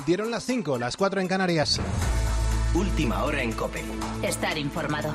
Dieron las 5, las 4 en Canarias. Última hora en COPE. Estar informado.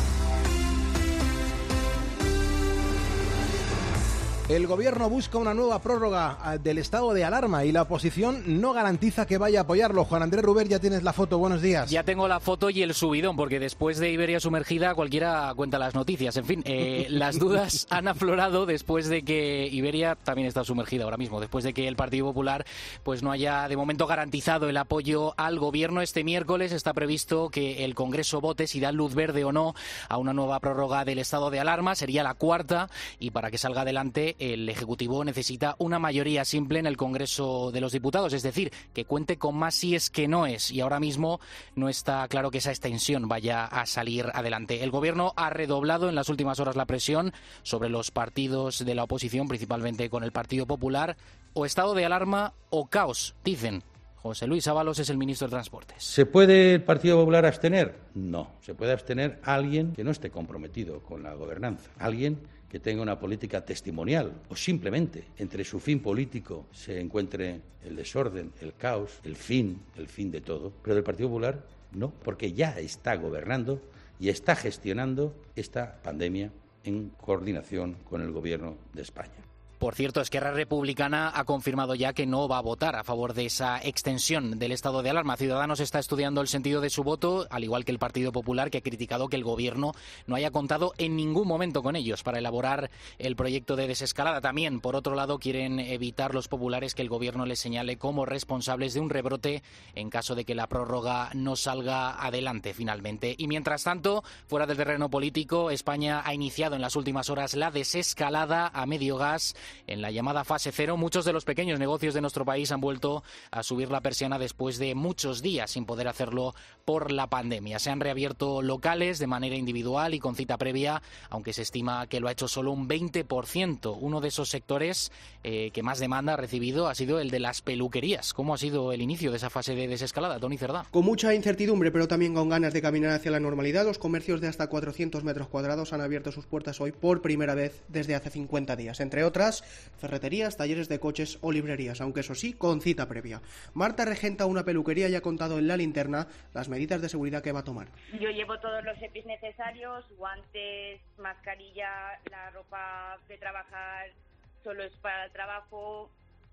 El gobierno busca una nueva prórroga del estado de alarma y la oposición no garantiza que vaya a apoyarlo. Juan Andrés Ruber, ya tienes la foto. Buenos días. Ya tengo la foto y el subidón, porque después de Iberia sumergida cualquiera cuenta las noticias. En fin, las dudas han aflorado después de que Iberia también está sumergida ahora mismo, después de que el Partido Popular pues no haya de momento garantizado el apoyo al gobierno. Este miércoles está previsto que el Congreso vote si da luz verde o no a una nueva prórroga del estado de alarma. Sería la cuarta y para que salga adelante el Ejecutivo necesita una mayoría simple en el Congreso de los Diputados, es decir, que cuente con más síes que noes, y ahora mismo no está claro que esa extensión vaya a salir adelante. El Gobierno ha redoblado en las últimas horas la presión sobre los partidos de la oposición, principalmente con el Partido Popular. O estado de alarma o caos, dicen. José Luis Ábalos es el ministro de Transportes. ¿Se puede el Partido Popular abstener? No. Se puede abstener alguien que no esté comprometido con la gobernanza, alguien que tenga una política testimonial o simplemente entre su fin político se encuentre el desorden, el caos, el fin de todo. Pero del Partido Popular no, porque ya está gobernando y está gestionando esta pandemia en coordinación con el Gobierno de España. Por cierto, Esquerra Republicana ha confirmado ya que no va a votar a favor de esa extensión del estado de alarma. Ciudadanos está estudiando el sentido de su voto, al igual que el Partido Popular, que ha criticado que el Gobierno no haya contado en ningún momento con ellos para elaborar el proyecto de desescalada. También, por otro lado, quieren evitar los populares que el Gobierno les señale como responsables de un rebrote en caso de que la prórroga no salga adelante finalmente. Y mientras tanto, fuera del terreno político, España ha iniciado en las últimas horas la desescalada a medio gas. En la llamada fase cero, muchos de los pequeños negocios de nuestro país han vuelto a subir la persiana después de muchos días sin poder hacerlo por la pandemia. Se han reabierto locales de manera individual y con cita previa, aunque se estima que lo ha hecho solo un 20%. Uno de esos sectores que más demanda ha recibido ha sido el de las peluquerías. ¿Cómo ha sido el inicio de esa fase de desescalada, Toni Cerdá? Con mucha incertidumbre, pero también con ganas de caminar hacia la normalidad, los comercios de hasta 400 metros cuadrados han abierto sus puertas hoy por primera vez desde hace 50 días. Entre otras, ferreterías, talleres de coches o librerías, aunque eso sí, con cita previa. Marta regenta una peluquería y ha contado en La Linterna las medidas de seguridad que va a tomar. Yo llevo todos los EPIs necesarios, guantes, mascarilla, la ropa de trabajar solo es para el trabajo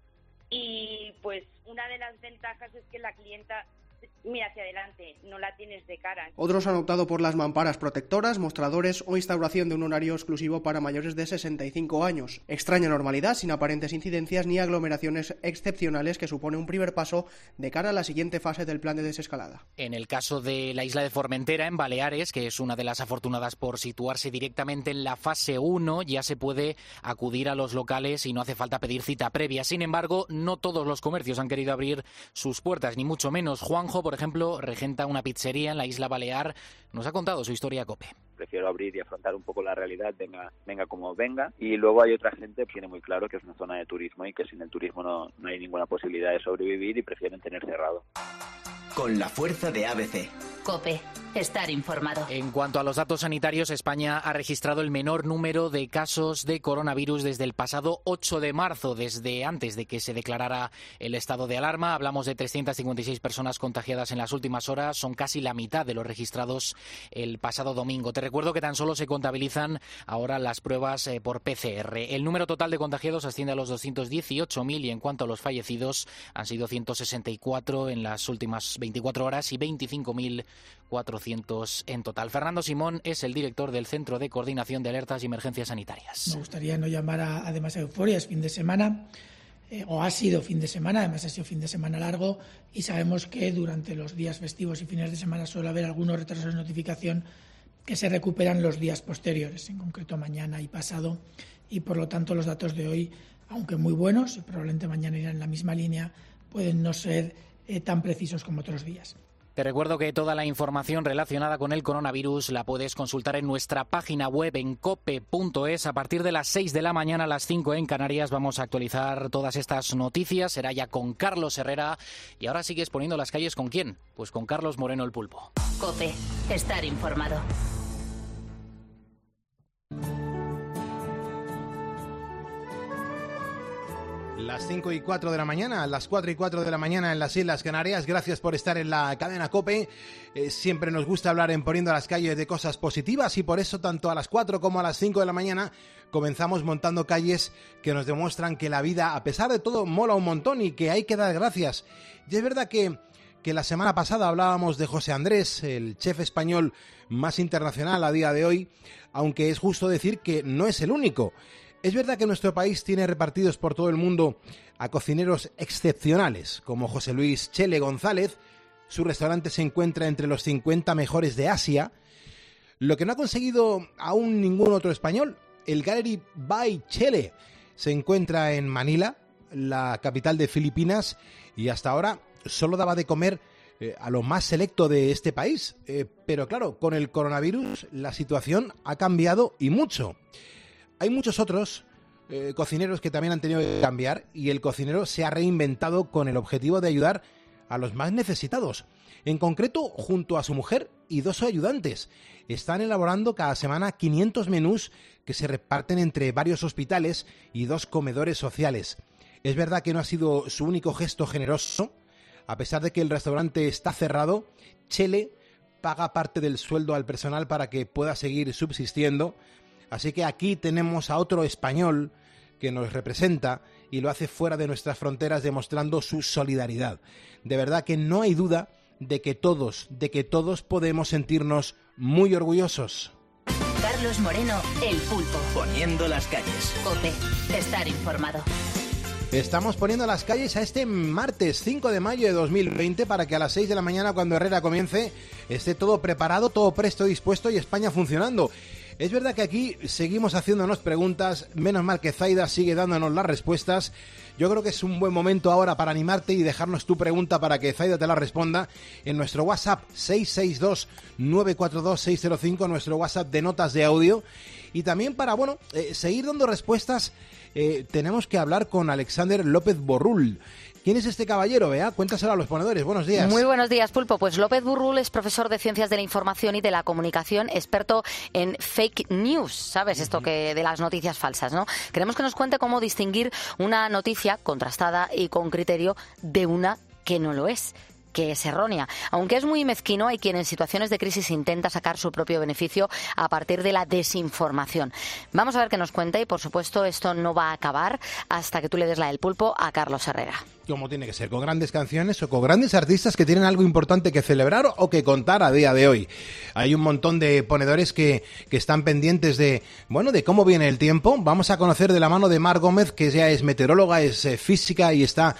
y pues una de las ventajas es que la clienta mira hacia adelante, no la tienes de cara. Otros han optado por las mamparas protectoras, mostradores o instauración de un horario exclusivo para mayores de 65 años. Extraña normalidad, sin aparentes incidencias ni aglomeraciones excepcionales, que supone un primer paso de cara a la siguiente fase del plan de desescalada. En el caso de la isla de Formentera, en Baleares, que es una de las afortunadas por situarse directamente en la fase 1, ya se puede acudir a los locales y no hace falta pedir cita previa. Sin embargo, no todos los comercios han querido abrir sus puertas, ni mucho menos. Juanjo, por ejemplo, regenta una pizzería en la isla Balear. Nos ha contado su historia a COPE. Prefiero abrir y afrontar un poco la realidad, venga como venga. Y luego hay otra gente que tiene muy claro que es una zona de turismo y que sin el turismo no hay ninguna posibilidad de sobrevivir y prefieren tener cerrado. Con la fuerza de ABC. COPE. Estar informado. En cuanto a los datos sanitarios, España ha registrado el menor número de casos de coronavirus desde el pasado 8 de marzo, desde antes de que se declarara el estado de alarma. Hablamos de 356 personas contagiadas en las últimas horas, son casi la mitad de los registrados el pasado domingo. Te recuerdo que tan solo se contabilizan ahora las pruebas por PCR. El número total de contagiados asciende a los 218.000 y en cuanto a los fallecidos han sido 164 en las últimas 24 horas y 25.400 en total. Fernando Simón es el director del Centro de Coordinación de Alertas y Emergencias Sanitarias. Me gustaría no llamar a demasiada euforia, es fin de semana, o ha sido fin de semana, además ha sido fin de semana largo y sabemos que durante los días festivos y fines de semana suele haber algunos retrasos de notificación que se recuperan los días posteriores, en concreto mañana y pasado, y por lo tanto los datos de hoy, aunque muy buenos y probablemente mañana irán en la misma línea, pueden no ser tan precisos como otros días. Te recuerdo que toda la información relacionada con el coronavirus la puedes consultar en nuestra página web en cope.es. A partir de las 6 de la mañana a las 5 en Canarias vamos a actualizar todas estas noticias. Será ya con Carlos Herrera. Y ahora sigues poniendo las calles ¿con quién? Pues con Carlos Moreno el Pulpo. COPE. Estar informado. Las 5:04 de la mañana, las 4:04 de la mañana en las Islas Canarias. Gracias por estar en la cadena COPE. Siempre nos gusta hablar en Poniendo a las Calles de cosas positivas y por eso tanto a las 4 como a las 5 de la mañana comenzamos montando calles que nos demuestran que la vida, a pesar de todo, mola un montón y que hay que dar gracias. Y es verdad que la semana pasada hablábamos de José Andrés, el chef español más internacional a día de hoy, aunque es justo decir que no es el único. Es verdad que nuestro país tiene repartidos por todo el mundo a cocineros excepcionales, como José Luis Chele González. Su restaurante se encuentra entre los 50 mejores de Asia. Lo que no ha conseguido aún ningún otro español, el Gallery by Chele, se encuentra en Manila, la capital de Filipinas, y hasta ahora solo daba de comer a lo más selecto de este país. Pero claro, con el coronavirus la situación ha cambiado y mucho. Hay muchos otros cocineros que también han tenido que cambiar y el cocinero se ha reinventado con el objetivo de ayudar a los más necesitados. En concreto, junto a su mujer y 2 ayudantes, están elaborando cada semana 500 menús que se reparten entre varios hospitales y 2 comedores sociales. Es verdad que no ha sido su único gesto generoso. A pesar de que el restaurante está cerrado, Chele paga parte del sueldo al personal para que pueda seguir subsistiendo. Así que aquí tenemos a otro español que nos representa y lo hace fuera de nuestras fronteras demostrando su solidaridad. De verdad que no hay duda de que todos podemos sentirnos muy orgullosos. Carlos Moreno, El Pulpo. Poniendo las calles. COPE. Estar informado. Estamos poniendo las calles a este martes 5 de mayo de 2020 para que a las 6 de la mañana, cuando Herrera comience, esté todo preparado, todo presto, dispuesto y España funcionando. Es verdad que aquí seguimos haciéndonos preguntas, menos mal que Zaida sigue dándonos las respuestas. Yo creo que es un buen momento ahora para animarte y dejarnos tu pregunta para que Zaida te la responda en nuestro WhatsApp 662-942-605, nuestro WhatsApp de notas de audio. Y también para, seguir dando respuestas, tenemos que hablar con Alexander López Borrul. ¿Quién es este caballero, Bea? Cuéntaselo a los ponedores. Buenos días. Muy buenos días, Pulpo. Pues López Borrul es profesor de Ciencias de la Información y de la Comunicación, experto en fake news, ¿sabes? Esto que de las noticias falsas, ¿no? Queremos que nos cuente cómo distinguir una noticia contrastada y con criterio de una que no lo es, que es errónea. Aunque es muy mezquino, hay quien en situaciones de crisis intenta sacar su propio beneficio a partir de la desinformación. Vamos a ver qué nos cuenta y, por supuesto, esto no va a acabar hasta que tú le des la del pulpo a Carlos Herrera. Como tiene que ser, con grandes canciones o con grandes artistas que tienen algo importante que celebrar o que contar a día de hoy. Hay un montón de ponedores que están pendientes de cómo viene el tiempo. Vamos a conocer de la mano de Mar Gómez, que ya es meteoróloga, es física y está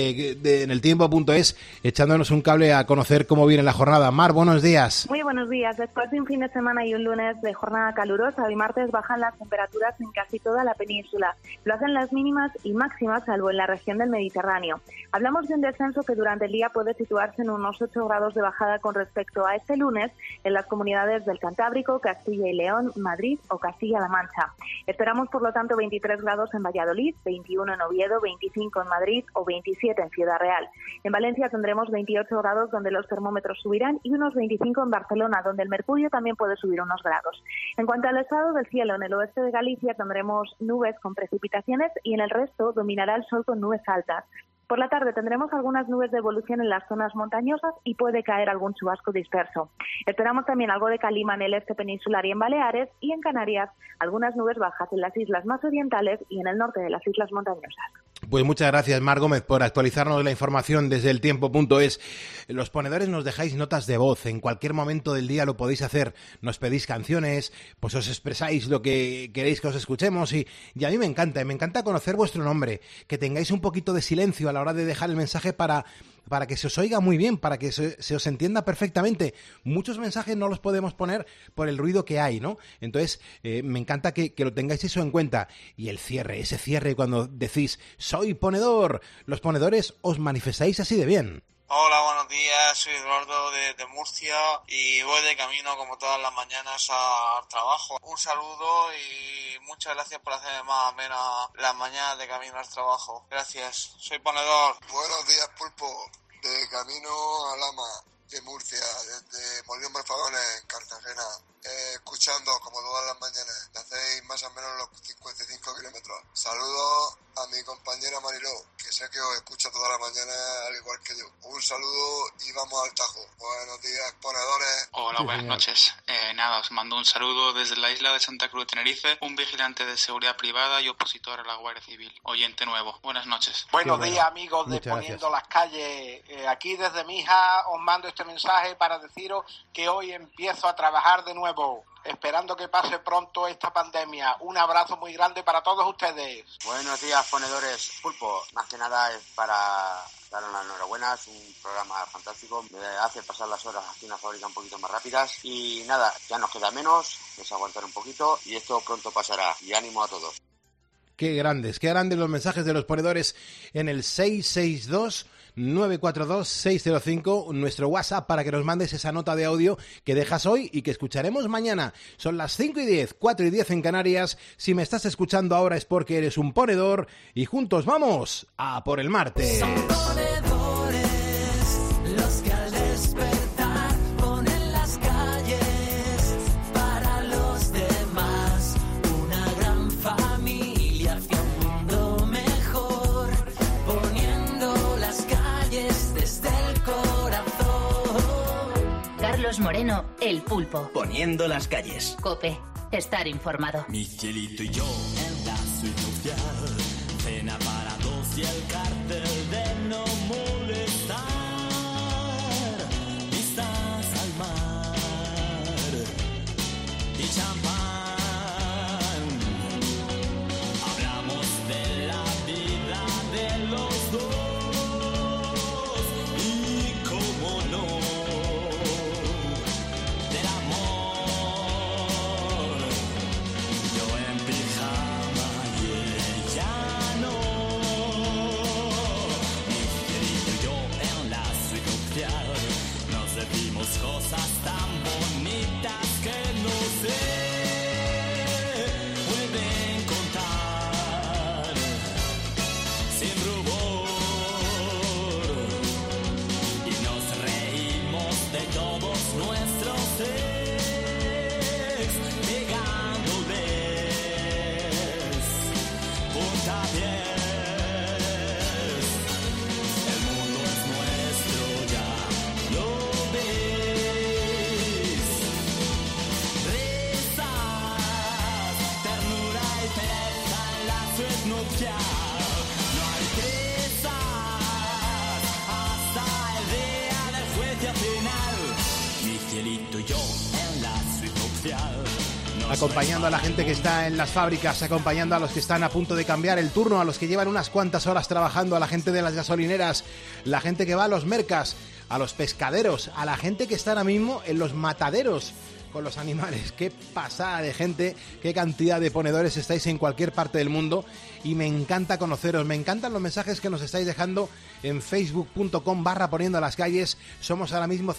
en el tiempo.es echándonos un cable a conocer cómo viene la jornada. Mar, buenos días. Muy buenos días. Después de un fin de semana y un lunes de jornada calurosa, hoy martes bajan las temperaturas en casi toda la península. Lo hacen las mínimas y máximas, salvo en la región del Mediterráneo. Hablamos de un descenso que durante el día puede situarse en unos 8 grados de bajada con respecto a este lunes en las comunidades del Cantábrico, Castilla y León, Madrid o Castilla-La Mancha. Esperamos, por lo tanto, 23 grados en Valladolid, 21 en Oviedo, 25 en Madrid o 27 en Ciudad Real. En Valencia tendremos 28 grados, donde los termómetros subirán, y unos 25 en Barcelona, donde el mercurio también puede subir unos grados. En cuanto al estado del cielo, en el oeste de Galicia tendremos nubes con precipitaciones y en el resto dominará el sol con nubes altas. Por la tarde tendremos algunas nubes de evolución en las zonas montañosas y puede caer algún chubasco disperso. Esperamos también algo de calima en el este peninsular y en Baleares, y en Canarias algunas nubes bajas en las islas más orientales y en el norte de las islas montañosas. Pues muchas gracias, Mar Gómez, por actualizarnos la información desde el tiempo.es. Los ponedores nos dejáis notas de voz. En cualquier momento del día lo podéis hacer. Nos pedís canciones, pues os expresáis lo que queréis que os escuchemos y a mí me encanta conocer vuestro nombre, que tengáis un poquito de silencio a la hora de dejar el mensaje para que se os oiga muy bien, para que se os entienda perfectamente. Muchos mensajes no los podemos poner por el ruido que hay, ¿no? Entonces, me encanta que lo tengáis eso en cuenta. Y ese cierre cuando decís, soy ponedor. Los ponedores os manifestáis así de bien. Hola, buenos días, soy Eduardo de Murcia y voy de camino como todas las mañanas al trabajo. Un saludo y muchas gracias por hacerme más amena las mañanas de camino al trabajo. Gracias, soy ponedor. Buenos días, Pulpo, de camino a Lama, de Murcia, desde Molino Morfadón en Cartagena. escuchando como todas las mañanas. Me hacéis más o menos los 55 kilómetros. Saludos a mi compañera Mariló, que sé que os escucha todas las mañanas al igual que yo. Un saludo y vamos al tajo. Buenos días, ponedores. Hola, buenas noches. Nada, os mando un saludo desde la isla de Santa Cruz de Tenerife, un vigilante de seguridad privada y opositor a la Guardia Civil. Oyente nuevo. Buenas noches. Buenos días, amigos de Poniendo las Calles. Aquí desde Mija os mando este mensaje para deciros que hoy empiezo a trabajar de nuevo, esperando que pase pronto esta pandemia. Un abrazo muy grande para todos ustedes. Buenos días, ponedores. Pulpo, más que nada es para daros la enhorabuena, es un programa fantástico, me hace pasar las horas aquí en la fábrica un poquito más rápidas y nada, ya nos queda menos, es aguantar un poquito y esto pronto pasará y ánimo a todos. Qué grandes los mensajes de los ponedores en el 662-942-605, nuestro WhatsApp para que nos mandes esa nota de audio que dejas hoy y que escucharemos mañana. Son las 5:10, 4:10 en Canarias. Si me estás escuchando ahora es porque eres un ponedor y juntos vamos a por el martes. Son ponedores los que al despertar ponen las calles para los demás, una gran familia hacia un mundo mejor, poniendo las calles desde el corazón. Carlos Moreno, El Pulpo. Poniendo las calles. COPE. Estar informado. Mi cielito y yo en la suite nupcial, cena para dos y el cartel de no molestar, vistas al mar y champán. Hablamos de la vida de los dos y cómo no, del amor. Yo en pijama y ella no. Mi querido y yo en la suite nupcial nos decimos cosas tan bonitas que no se pueden contar sin rubor y nos reímos de todos nuestros ex pegándoles puntapiés. El mundo es nuestro, ya lo ves. Risas, ternura y pereza en la suite nupcial. No hay prisas hasta el día del juicio final. Mi cielito y yo en la suite nupcial. Acompañando a la gente que está en las fábricas, acompañando a los que están a punto de cambiar el turno, a los que llevan unas cuantas horas trabajando, a la gente de las gasolineras, la gente que va a los mercas, a los pescaderos, a la gente que está ahora mismo en los mataderos con los animales. Qué pasada de gente, qué cantidad de ponedores estáis en cualquier parte del mundo y me encanta conoceros, me encantan los mensajes que nos estáis dejando en facebook.com/poniendo las calles. Somos ahora mismo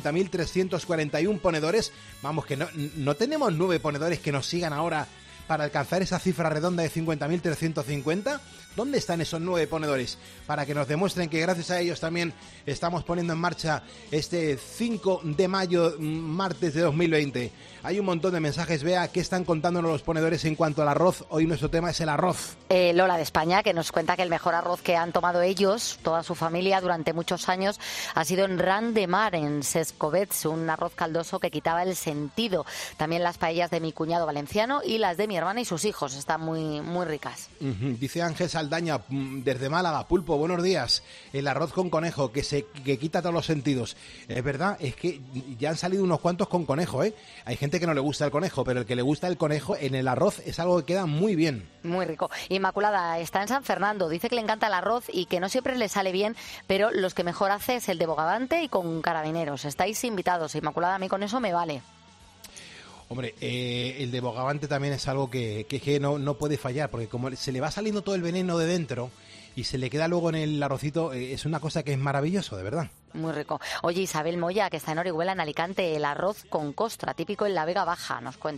50.341 ponedores, vamos que no tenemos 9 ponedores que nos sigan ahora para alcanzar esa cifra redonda de 50.350. ¿Dónde están esos 9 ponedores? Para que nos demuestren que gracias a ellos también estamos poniendo en marcha este 5 de mayo, martes de 2020. Hay un montón de mensajes, Bea, ¿qué están contándonos los ponedores en cuanto al arroz? Hoy nuestro tema es el arroz. Lola de España, que nos cuenta que el mejor arroz que han tomado ellos, toda su familia, durante muchos años, ha sido en Ran de Mar, en Sescovets, un arroz caldoso que quitaba el sentido. También las paellas de mi cuñado valenciano y las de mi hermana y sus hijos, están muy, muy ricas. Dice Ángel Saldaña, desde Málaga, Pulpo, buenos días. El arroz con conejo, que quita todos los sentidos. Es verdad, es que ya han salido unos cuantos con conejo, ¿eh? Hay gente que no le gusta el conejo, pero el que le gusta el conejo en el arroz es algo que queda muy bien. Muy rico. Inmaculada está en San Fernando, dice que le encanta el arroz y que no siempre le sale bien, pero los que mejor hace es el de bogavante y con carabineros. Estáis invitados, Inmaculada, a mí con eso me vale. Hombre, el de bogavante también es algo que no puede fallar, porque como se le va saliendo todo el veneno de dentro y se le queda luego en el arrocito, es una cosa que es maravilloso, de verdad. Muy rico. Oye, Isabel Moya, que está en Orihuela, en Alicante, el arroz con costra, típico en la Vega Baja, nos cuenta.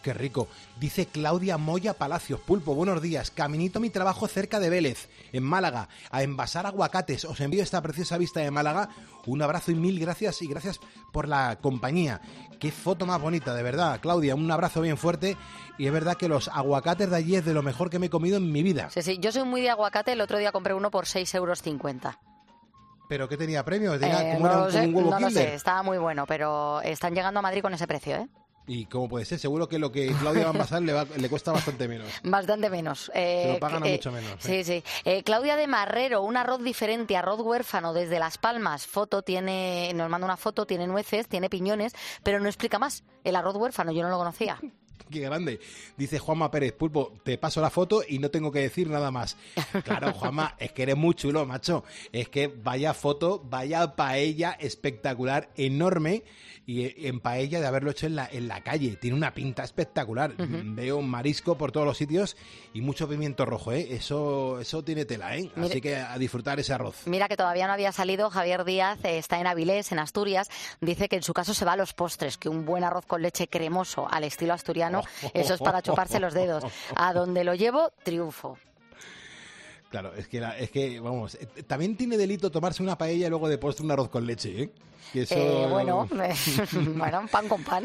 Qué rico. Dice Claudia Moya Palacios. Pulpo, buenos días. Caminito a mi trabajo cerca de Vélez, en Málaga, a envasar aguacates. Os envío esta preciosa vista de Málaga. Un abrazo y mil gracias, y gracias por la compañía. Qué foto más bonita, de verdad. Claudia, un abrazo bien fuerte. Y es verdad que los aguacates de allí es de lo mejor que me he comido en mi vida. Sí, yo soy muy de aguacate. El otro día compré uno por 6,50 €. ¿Pero qué tenía premio? ¿Tenía No lo sé, un huevo no lo Kinder? sé, estaba muy bueno, pero están llegando a Madrid con ese precio, ¿eh? ¿Y cómo puede ser? Seguro que lo que Claudia va a envasar le cuesta bastante menos. Bastante menos. Se lo pagan a mucho menos. Sí. Claudia de Marrero, un arroz diferente, arroz huérfano desde Las Palmas. Nos manda una foto, tiene nueces, tiene piñones, pero no explica más. El arroz huérfano, yo no lo conocía. Qué grande. Dice Juanma Pérez, Pulpo, te paso la foto y no tengo que decir nada más. Claro, Juanma, es que eres muy chulo, macho. Es que vaya foto, vaya paella espectacular, enorme. Y en paella de haberlo hecho en la calle. Tiene una pinta espectacular. Veo marisco por todos los sitios y mucho pimiento rojo, ¿eh? Eso tiene tela, ¿eh? Mire, así que a disfrutar ese arroz. Mira que todavía no había salido. Javier Díaz está en Avilés, en Asturias. Dice que en su caso se va a los postres, que un buen arroz con leche cremoso al estilo asturiano, eso es para chuparse los dedos. A donde lo llevo, triunfo. Claro, es que vamos, también tiene delito tomarse una paella y luego de postre un arroz con leche, ¿eh? Que eso, bueno, pan con pan.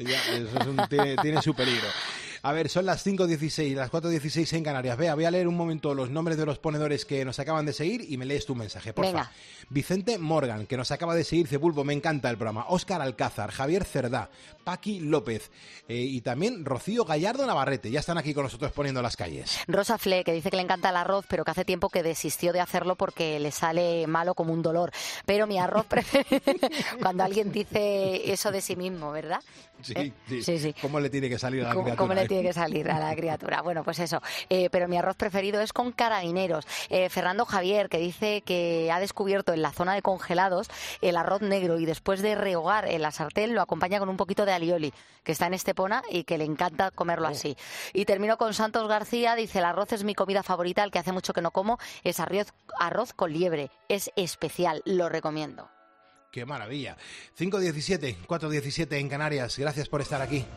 Eso tiene su peligro. A ver, son las 5:16, las 4:16 en Canarias. Voy a leer un momento los nombres de los ponedores que nos acaban de seguir y me lees tu mensaje, por favor. Vicente Morgan, que nos acaba de seguir, dice, Pulpo, me encanta el programa. Óscar Alcázar, Javier Cerdá, Paqui López y también Rocío Gallardo Navarrete. Ya están aquí con nosotros poniendo las calles. Rosa Fle, que dice que le encanta el arroz, pero que hace tiempo que desistió de hacerlo porque le sale malo como un dolor. Pero mi arroz preferido, cuando alguien dice eso de sí mismo, ¿verdad? Sí. ¿Cómo le tiene que salir a la criatura? ¿Cómo le tiene que salir a la criatura? Bueno, pues eso. Pero mi arroz preferido es con carabineros. Fernando Javier, que dice que ha descubierto en la zona de congelados el arroz negro y después de rehogar en la sartén lo acompaña con un poquito de alioli, que está en Estepona y que le encanta comerlo así. Y termino con Santos García, dice, el arroz es mi comida favorita, el que hace mucho que no como, es arroz con liebre. Es especial, lo recomiendo. ¡Qué maravilla! 5:17, 4:17 en Canarias. Gracias por estar aquí.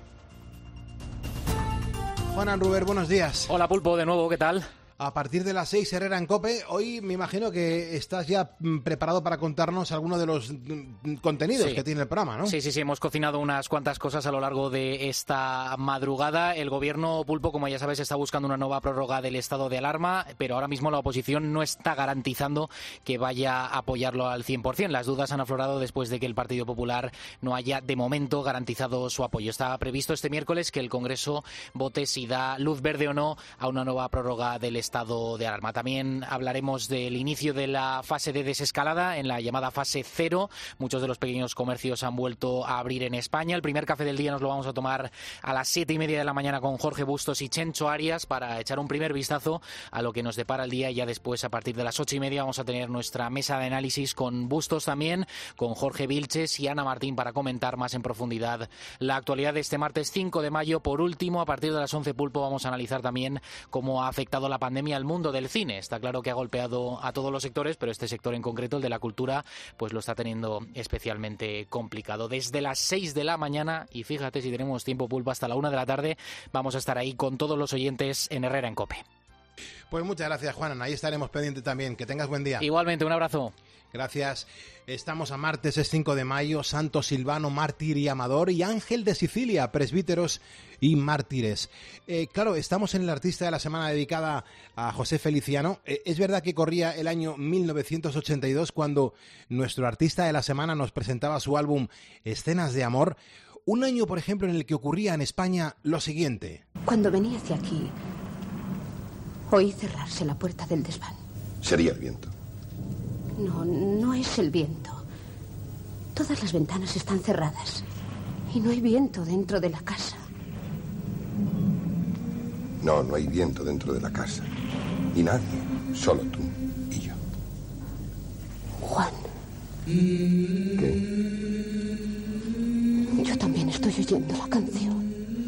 Juan Ruber, buenos días. Hola, Pulpo, de nuevo, ¿qué tal? A partir de las 6, Herrera en COPE. Hoy me imagino que estás ya preparado para contarnos algunos de los contenidos que tiene el programa, ¿no? Sí, hemos cocinado unas cuantas cosas a lo largo de esta madrugada. El gobierno, Pulpo, como ya sabes, está buscando una nueva prórroga del estado de alarma, pero ahora mismo la oposición no está garantizando que vaya a apoyarlo al 100%. Las dudas han aflorado después de que el Partido Popular no haya, de momento, garantizado su apoyo. Está previsto este miércoles que el Congreso vote si da luz verde o no a una nueva prórroga del estado de alarma. También hablaremos del inicio de la fase de desescalada, en la llamada fase 0. Muchos de los pequeños comercios han vuelto a abrir en España. El primer café del día nos lo vamos a tomar a las 7:30 de la mañana con Jorge Bustos y Chencho Arias para echar un primer vistazo a lo que nos depara el día, y ya después, a partir de las 8:30, vamos a tener nuestra mesa de análisis con Bustos también, con Jorge Vilches y Ana Martín para comentar más en profundidad la actualidad de este martes 5 de mayo. Por último, a partir de las 11, Pulpo, vamos a analizar también cómo ha afectado la pandemia al mundo del cine. Está claro que ha golpeado a todos los sectores, pero este sector en concreto, el de la cultura, pues lo está teniendo especialmente complicado. Desde las 6 de la mañana, y fíjate si tenemos tiempo, Pulpo, hasta la 1 de la tarde, vamos a estar ahí con todos los oyentes en Herrera en COPE. Pues muchas gracias, Juan. Ahí estaremos pendientes también. Que tengas buen día. Igualmente, un abrazo. Gracias. Estamos a martes, es 5 de mayo, Santo Silvano, mártir y amador, y Ángel de Sicilia, presbíteros y mártires. Claro, estamos en el Artista de la Semana dedicada a José Feliciano. Es verdad que corría el año 1982 cuando nuestro Artista de la Semana nos presentaba su álbum Escenas de Amor. Un año, por ejemplo, en el que ocurría en España lo siguiente. Cuando venía hacia aquí, oí cerrarse la puerta del desván. Sería el viento. No, no es el viento. Todas las ventanas están cerradas y no hay viento dentro de la casa. No, no hay viento dentro de la casa. Y nadie, solo tú y yo. Juan. ¿Qué? Yo también estoy oyendo la canción.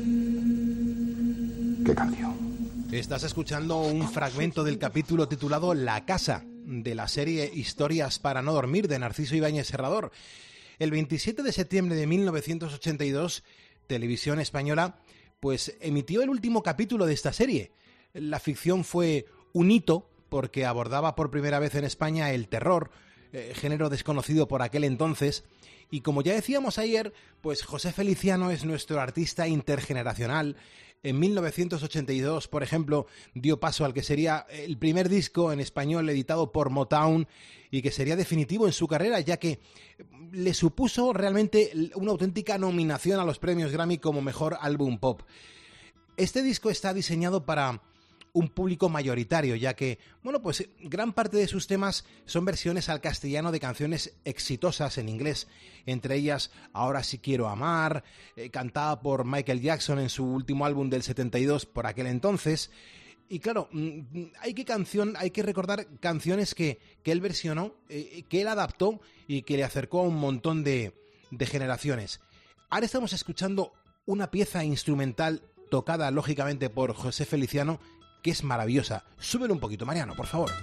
¿Qué canción? Estás escuchando un fragmento del capítulo titulado La Casa, de la serie Historias para no dormir, de Narciso Ibáñez Serrador. El 27 de septiembre de 1982, Televisión Española pues emitió el último capítulo de esta serie. La ficción fue un hito porque abordaba por primera vez en España el terror, género desconocido por aquel entonces. Y como ya decíamos ayer, pues José Feliciano es nuestro artista intergeneracional. En 1982, por ejemplo, dio paso al que sería el primer disco en español editado por Motown y que sería definitivo en su carrera, ya que le supuso realmente una auténtica nominación a los premios Grammy como mejor álbum pop. Este disco está diseñado para un público mayoritario, ya que, bueno, pues gran parte de sus temas son versiones al castellano de canciones exitosas en inglés, entre ellas Ahora sí quiero amar, cantada por Michael Jackson en su último álbum del 72 por aquel entonces. Y claro, hay que recordar canciones que él versionó, que él adaptó y que le acercó a un montón de generaciones. Ahora estamos escuchando una pieza instrumental tocada lógicamente por José Feliciano, que es maravillosa. Súbelo un poquito, Mariano, por favor.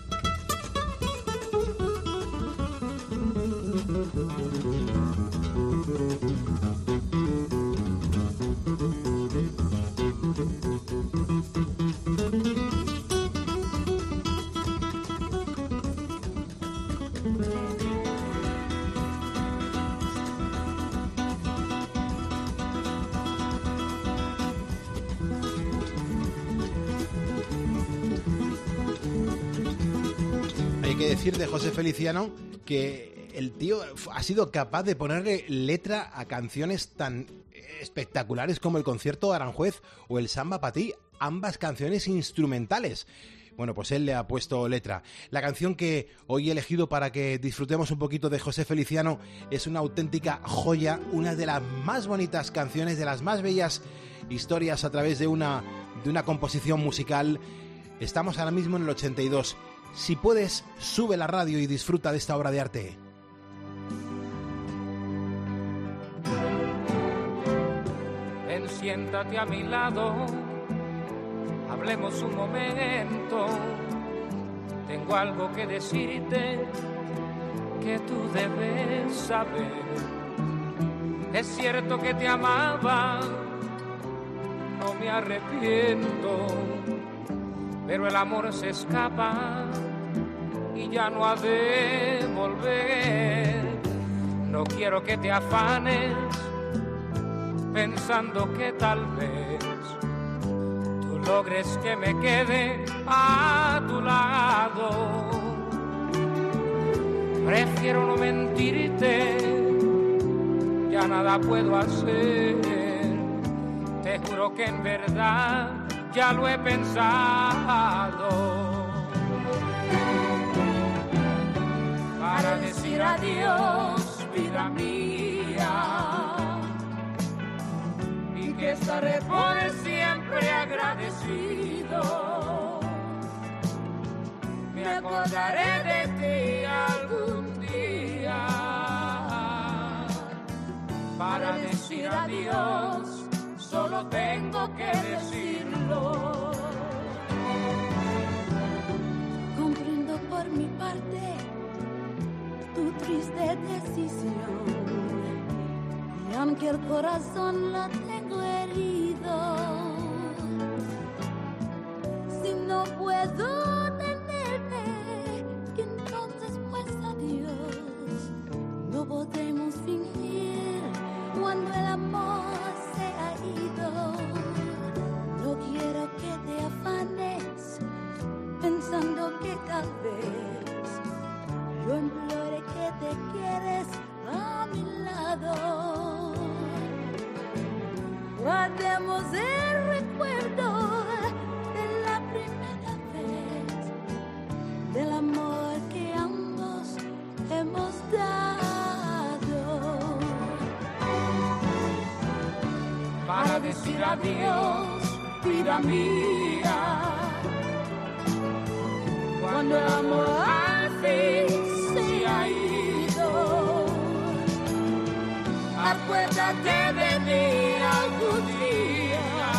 Que decir de José Feliciano que el tío ha sido capaz de ponerle letra a canciones tan espectaculares como el concierto de Aranjuez o el Samba pa' ti, ambas canciones instrumentales. Bueno, pues él le ha puesto letra. La canción que hoy he elegido para que disfrutemos un poquito de José Feliciano es una auténtica joya, una de las más bonitas canciones, de las más bellas historias a través de una composición musical. Estamos ahora mismo en el 82. Si puedes, sube la radio y disfruta de esta obra de arte. Ven, siéntate a mi lado, hablemos un momento. Tengo algo que decirte que tú debes saber. Es cierto que te amaba, no me arrepiento, pero el amor se escapa y ya no ha de volver. No quiero que te afanes pensando que tal vez tú logres que me quede a tu lado. Prefiero no mentirte, ya nada puedo hacer. Te juro que en verdad ya lo he pensado. Para decir adiós, vida mía, y que estaré por siempre agradecido. Me acordaré de ti algún día. Para decir adiós, solo tengo que decirlo. Comprendo por mi parte tu triste decisión, y aunque el corazón lo tengo herido, si no puedo tenerte, entonces pues adiós. No podemos fingir cuando el amor se ha ido. No quiero que te afanes pensando que tal vez yo implore que te quieres a mi lado. Guardemos el recuerdo de la primera vez, del amor que ambos hemos dado. Para decir adiós, vida mía, cuando el amor al fin se ha ido, acuérdate de mí algún día.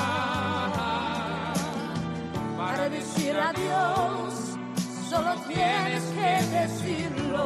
Para decir adiós, solo tienes que decirlo.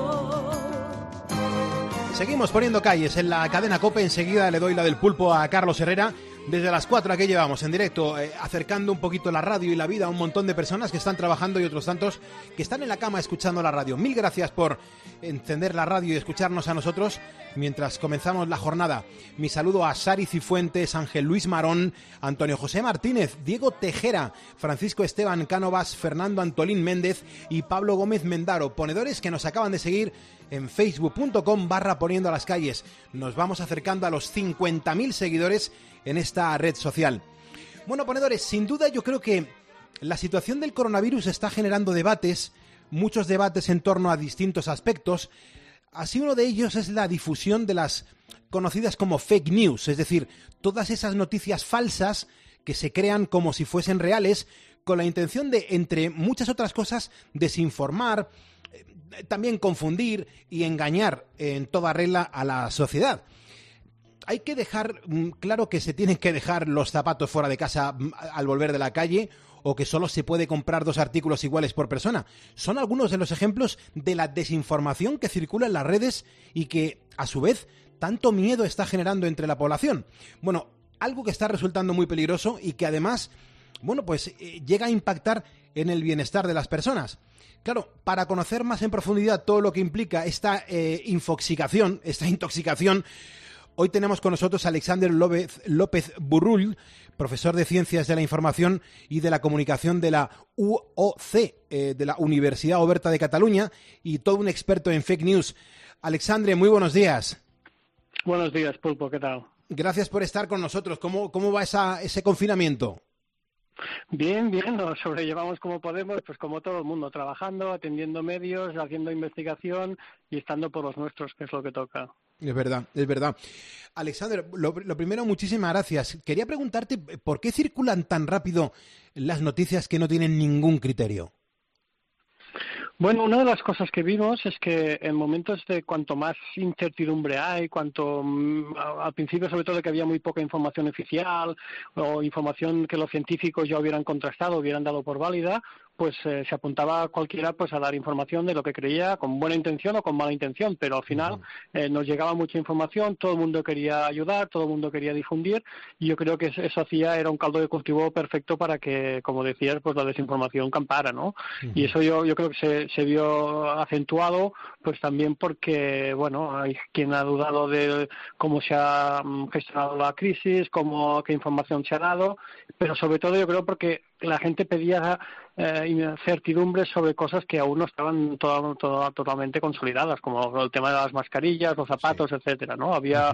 Seguimos poniendo calles en la cadena COPE. Enseguida le doy la del pulpo a Carlos Herrera. Desde las 4 aquí llevamos en directo, acercando un poquito la radio y la vida a un montón de personas que están trabajando y otros tantos que están en la cama escuchando la radio. Mil gracias por encender la radio y escucharnos a nosotros mientras comenzamos la jornada. Mi saludo a Sari Cifuentes, Ángel Luis Marón, Antonio José Martínez, Diego Tejera, Francisco Esteban Cánovas, Fernando Antolín Méndez y Pablo Gómez Mendaro, ponedores que nos acaban de seguir en facebook.com/poniendo a las calles. Nos vamos acercando a los 50.000 seguidores en esta red social. Bueno, ponedores, sin duda yo creo que la situación del coronavirus está generando debates, muchos debates en torno a distintos aspectos. Así uno de ellos es la difusión de las conocidas como fake news, es decir, todas esas noticias falsas que se crean como si fuesen reales, con la intención de, entre muchas otras cosas, desinformar, también confundir y engañar en toda regla a la sociedad. Hay que dejar claro que se tienen que dejar los zapatos fuera de casa al volver de la calle, o que solo se puede comprar 2 artículos iguales por persona. Son algunos de los ejemplos de la desinformación que circula en las redes y que, a su vez, tanto miedo está generando entre la población. Bueno, algo que está resultando muy peligroso y que además, bueno, pues llega a impactar en el bienestar de las personas. Claro, para conocer más en profundidad todo lo que implica esta intoxicación, hoy tenemos con nosotros a Alexander López Burrull, profesor de Ciencias de la Información y de la Comunicación de la UOC, de la Universidad Oberta de Cataluña, y todo un experto en fake news. Alexandre, muy buenos días. Buenos días, Pulpo, ¿qué tal? Gracias por estar con nosotros. ¿Cómo va ese confinamiento? Bien, lo sobrellevamos como podemos, pues como todo el mundo, trabajando, atendiendo medios, haciendo investigación y estando por los nuestros, que es lo que toca. Es verdad. Alexander, lo primero, muchísimas gracias. Quería preguntarte, ¿por qué circulan tan rápido las noticias que no tienen ningún criterio? Bueno, una de las cosas que vimos es que en momentos de cuanto más incertidumbre hay, al principio sobre todo que había muy poca información oficial o información que los científicos ya hubieran contrastado, hubieran dado por válida, pues se apuntaba cualquiera pues a dar información de lo que creía con buena intención o con mala intención, pero al final nos llegaba mucha información, todo el mundo quería ayudar, todo el mundo quería difundir, y yo creo que eso era un caldo de cultivo perfecto para que, como decías, pues la desinformación campara, ¿no? Y eso yo creo que se vio acentuado pues también porque, bueno, hay quien ha dudado de cómo se ha gestionado la crisis, qué información se ha dado, pero sobre todo yo creo porque la gente pedía certidumbres sobre cosas que aún no estaban totalmente consolidadas, como el tema de las mascarillas, los zapatos, etcétera, ¿no? Había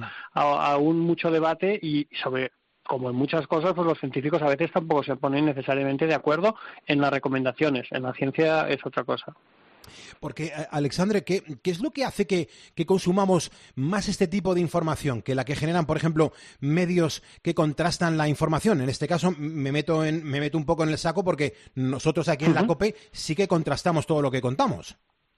aún mucho debate y sobre, como en muchas cosas, pues los científicos a veces tampoco se ponen necesariamente de acuerdo en las recomendaciones. En la ciencia es otra cosa. Porque, Alexandre, ¿qué es lo que hace que consumamos más este tipo de información que la que generan, por ejemplo, medios que contrastan la información? En este caso me meto un poco en el saco porque nosotros aquí en la COPE sí que contrastamos todo lo que contamos.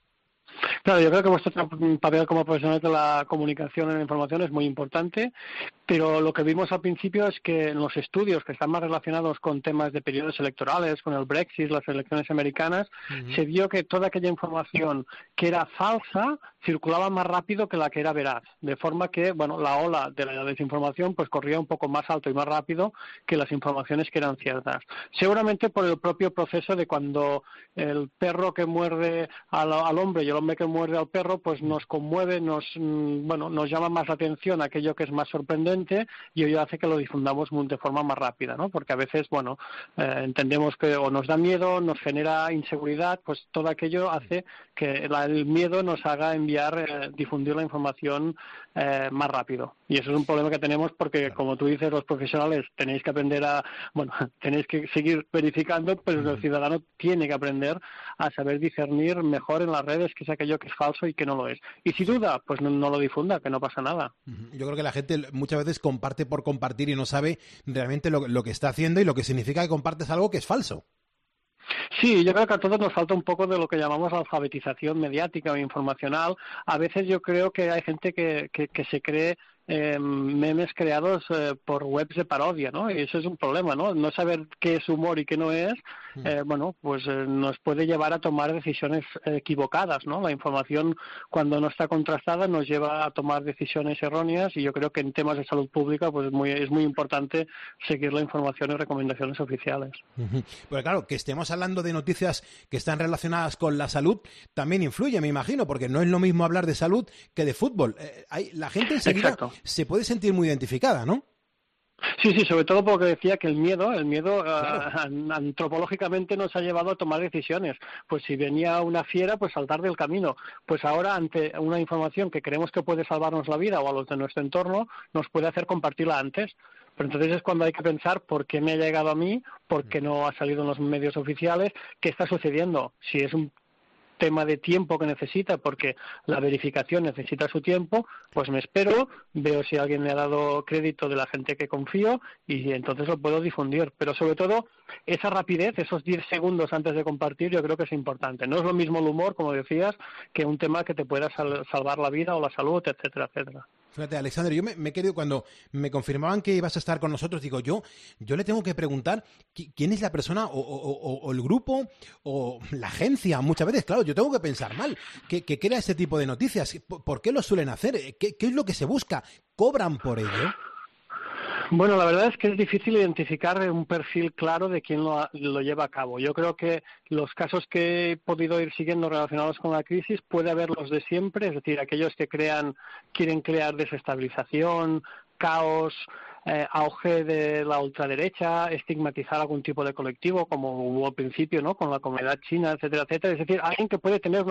Claro, yo creo que vuestro papel como profesionales de la comunicación y la información es muy importante, pero lo que vimos al principio es que en los estudios que están más relacionados con temas de periodos electorales, con el Brexit, las elecciones americanas, se vio que toda aquella información que era falsa circulaba más rápido que la que era veraz, de forma que, bueno, la ola de la desinformación pues corría un poco más alto y más rápido que las informaciones que eran ciertas. Seguramente por el propio proceso de cuando el perro que muerde al hombre y el hombre que muerde al perro, pues nos conmueve, nos llama más la atención aquello que es más sorprendente, y ello hace que lo difundamos de forma más rápida, ¿no? Porque a veces, entendemos que o nos da miedo, nos genera inseguridad, pues todo aquello hace que el miedo nos haga difundir la información más rápido. Y eso es un problema que tenemos porque, como tú dices, los profesionales tenéis que aprender tenéis que seguir verificando, pero el ciudadano tiene que aprender a saber discernir mejor en las redes qué es aquello que es falso y que no lo es. Y si duda, pues no lo difunda, que no pasa nada. Yo creo que la gente muchas veces comparte por compartir y no sabe realmente lo que está haciendo y lo que significa que compartes algo que es falso. Sí, yo creo que a todos nos falta un poco de lo que llamamos alfabetización mediática o informacional. A veces yo creo que hay gente que se cree memes creados por webs de parodia, ¿no? Y eso es un problema, ¿no? No saber qué es humor y qué no es, nos puede llevar a tomar decisiones equivocadas, ¿no? La información, cuando no está contrastada, nos lleva a tomar decisiones erróneas, y yo creo que en temas de salud pública pues es muy importante seguir la información y recomendaciones oficiales. Pero claro, que estemos hablando de noticias que están relacionadas con la salud también influye, me imagino, porque no es lo mismo hablar de salud que de fútbol. La gente enseguida se puede sentir muy identificada, ¿no? Sí, sobre todo porque decía que el miedo antropológicamente nos ha llevado a tomar decisiones. Pues si venía una fiera, pues saltar del camino. Pues ahora, ante una información que creemos que puede salvarnos la vida o a los de nuestro entorno, nos puede hacer compartirla antes. Pero entonces es cuando hay que pensar por qué me ha llegado a mí, por qué no ha salido en los medios oficiales, qué está sucediendo. Si es un tema de tiempo que necesita, porque la verificación necesita su tiempo, pues me espero, veo si alguien me ha dado crédito de la gente que confío y entonces lo puedo difundir. Pero sobre todo, esa rapidez, esos 10 segundos antes de compartir, yo creo que es importante. No es lo mismo el humor, como decías, que un tema que te pueda salvar la vida o la salud, etcétera, etcétera. Fíjate, Alexander, yo me quedé cuando me confirmaban que ibas a estar con nosotros, digo, yo le tengo que preguntar quién es la persona o el grupo o la agencia. Muchas veces, claro, yo tengo que pensar mal, que crea este tipo de noticias. ¿Por qué lo suelen hacer? ¿Qué es lo que se busca? ¿Cobran por ello? Bueno, la verdad es que es difícil identificar un perfil claro de quién lo lleva a cabo. Yo creo que los casos que he podido ir siguiendo relacionados con la crisis puede haber los de siempre, es decir, aquellos que quieren crear desestabilización, caos, auge de la ultraderecha, estigmatizar algún tipo de colectivo, como hubo al principio, ¿no?, con la comunidad china, etcétera, etcétera. Es decir, alguien que puede tener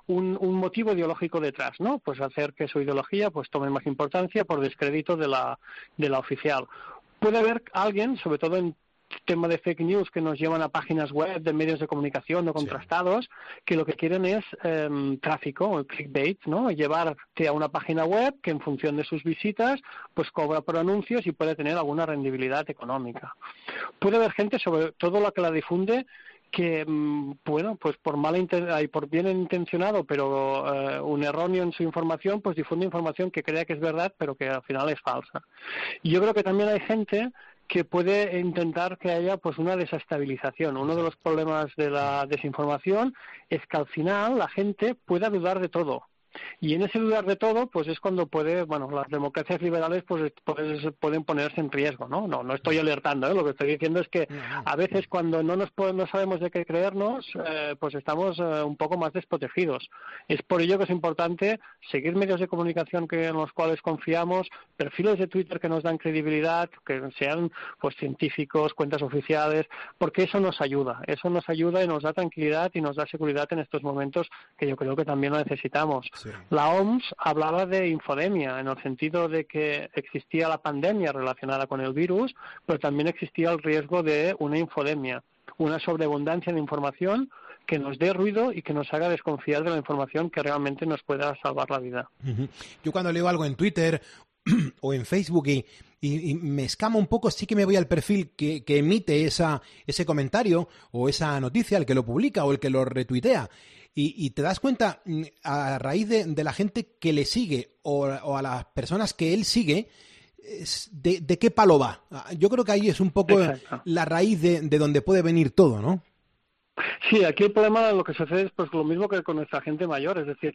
un motivo ideológico detrás, ¿no? Pues hacer que su ideología pues tome más importancia por descrédito de la oficial. Puede haber alguien, sobre todo en tema de fake news, que nos llevan a páginas web de medios de comunicación no contrastados, que lo que quieren es tráfico, clickbait, ¿no? Llevarte a una página web que en función de sus visitas pues cobra por anuncios y puede tener alguna rendibilidad económica. Puede haber gente, sobre todo la que la difunde, que, pues por bien intencionado, pero un erróneo en su información, pues difunde información que crea que es verdad, pero que al final es falsa. Y yo creo que también hay gente que puede intentar que haya pues una desestabilización. Uno de los problemas de la desinformación es que al final la gente pueda dudar de todo. Y en ese dudar de todo, pues es cuando las democracias liberales pues pueden ponerse en riesgo, ¿no? No estoy alertando, lo que estoy diciendo es que a veces cuando no sabemos de qué creernos, pues estamos un poco más desprotegidos. Es por ello que es importante seguir medios de comunicación en los cuales confiamos, perfiles de Twitter que nos dan credibilidad, que sean pues científicos, cuentas oficiales, porque eso nos ayuda y nos da tranquilidad y nos da seguridad en estos momentos que yo creo que también lo necesitamos. Sí. La OMS hablaba de infodemia, en el sentido de que existía la pandemia relacionada con el virus, pero también existía el riesgo de una infodemia, una sobreabundancia de información que nos dé ruido y que nos haga desconfiar de la información que realmente nos pueda salvar la vida. Yo cuando leo algo en Twitter o en Facebook y me escama un poco, sí que me voy al perfil que emite ese comentario o esa noticia, el que lo publica o el que lo retuitea. Y te das cuenta, a raíz de la gente que le sigue o a las personas que él sigue, de qué palo va. Yo creo que ahí es un poco la raíz de donde puede venir todo, ¿no? Sí, aquí el problema, lo que sucede es pues lo mismo que con nuestra gente mayor, es decir,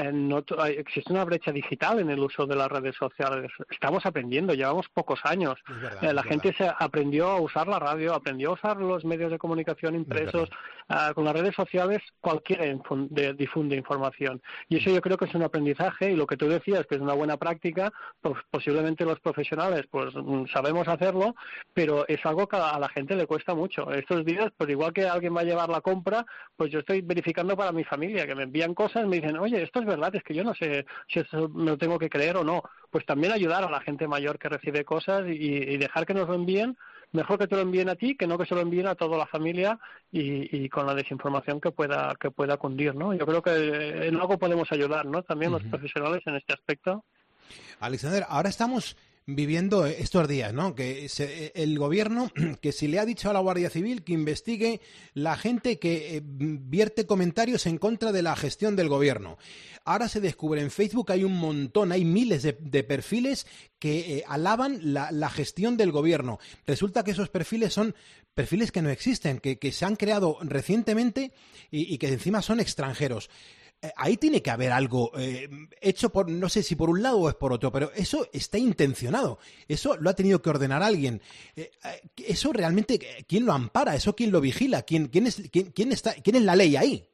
existe una brecha digital en el uso de las redes sociales. Estamos aprendiendo, llevamos pocos años. La gente se aprendió a usar la radio, aprendió a usar los medios de comunicación impresos. Con las redes sociales cualquiera difunde información. Y eso yo creo que es un aprendizaje, y lo que tú decías, que es una buena práctica, pues posiblemente los profesionales pues sabemos hacerlo, pero es algo que a la gente le cuesta mucho. Estos días, pues igual que alguien va a llevar la compra, pues yo estoy verificando para mi familia, que me envían cosas, me dicen, oye, esto es verdad, es que yo no sé si eso me lo tengo que creer o no. Pues también ayudar a la gente mayor que recibe cosas y dejar que nos lo envíen, mejor que te lo envíen a ti, que no que se lo envíen a toda la familia y con la desinformación que pueda cundir, ¿no? Yo creo que en algo podemos ayudar, ¿no? También los profesionales en este aspecto. Alexander, ahora estamos viviendo estos días, ¿no? Que el gobierno, que si le ha dicho a la Guardia Civil que investigue la gente que vierte comentarios en contra de la gestión del gobierno. Ahora se descubre en Facebook, hay un montón, hay miles de perfiles que alaban la gestión del gobierno. Resulta que esos perfiles son perfiles que no existen, que se han creado recientemente y que encima son extranjeros. Ahí tiene que haber algo hecho por, no sé si por un lado o es por otro, pero eso está intencionado. Eso lo ha tenido que ordenar alguien. Eso realmente, ¿quién lo ampara? ¿Eso quién lo vigila? ¿Quién es la ley ahí?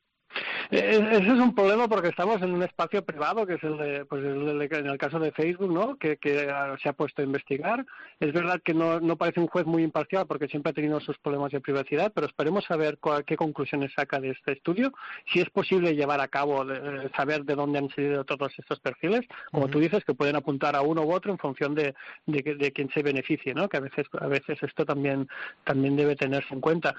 Ese es un problema porque estamos en un espacio privado, que es en el caso de Facebook, ¿no? Que se ha puesto a investigar. Es verdad que no parece un juez muy imparcial porque siempre ha tenido sus problemas de privacidad, pero esperemos saber qué conclusiones saca de este estudio, si es posible llevar a cabo, saber de dónde han salido todos estos perfiles, como tú dices, que pueden apuntar a uno u otro en función de quién se beneficie, ¿no? Que a veces esto también debe tenerse en cuenta.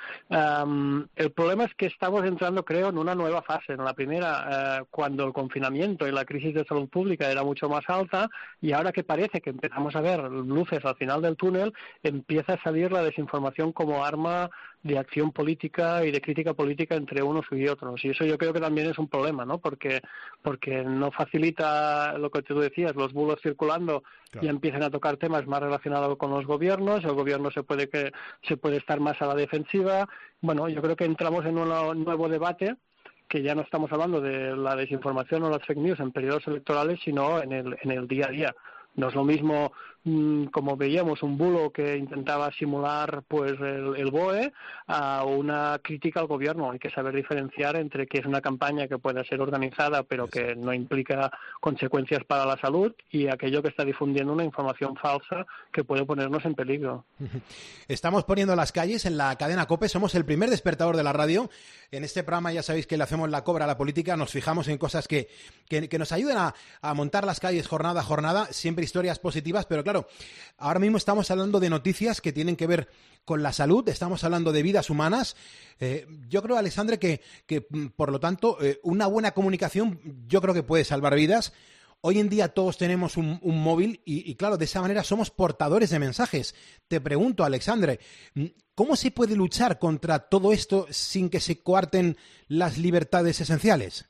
El problema es que estamos entrando, creo, en una nueva fase. En la primera, cuando el confinamiento y la crisis de salud pública era mucho más alta, y ahora que parece que empezamos a ver luces al final del túnel, empieza a salir la desinformación como arma de acción política y de crítica política entre unos y otros. Y eso yo creo que también es un problema, ¿no? Porque no facilita lo que tú decías, los bulos circulando, claro, y empiezan a tocar temas más relacionados con los gobiernos, el gobierno se puede estar más a la defensiva. Bueno, yo creo que entramos en un nuevo debate, que ya no estamos hablando de la desinformación o las fake news en periodos electorales, sino en el día a día. No es lo mismo, como veíamos, un bulo que intentaba simular pues el BOE a una crítica al gobierno. Hay que saber diferenciar entre que es una campaña que puede ser organizada pero que no implica consecuencias para la salud, y aquello que está difundiendo una información falsa que puede ponernos en peligro. Estamos poniendo las calles en la cadena COPE, somos el primer despertador de la radio. En este programa ya sabéis que le hacemos la cobra a la política, nos fijamos en cosas que nos ayudan a montar las calles jornada a jornada, siempre historias positivas, pero claro, ahora mismo estamos hablando de noticias que tienen que ver con la salud, estamos hablando de vidas humanas. Yo creo, Alexandre, que por lo tanto, una buena comunicación yo creo que puede salvar vidas. Hoy en día todos tenemos un móvil y claro, de esa manera somos portadores de mensajes. Te pregunto, Alexandre, ¿cómo se puede luchar contra todo esto sin que se coarten las libertades esenciales?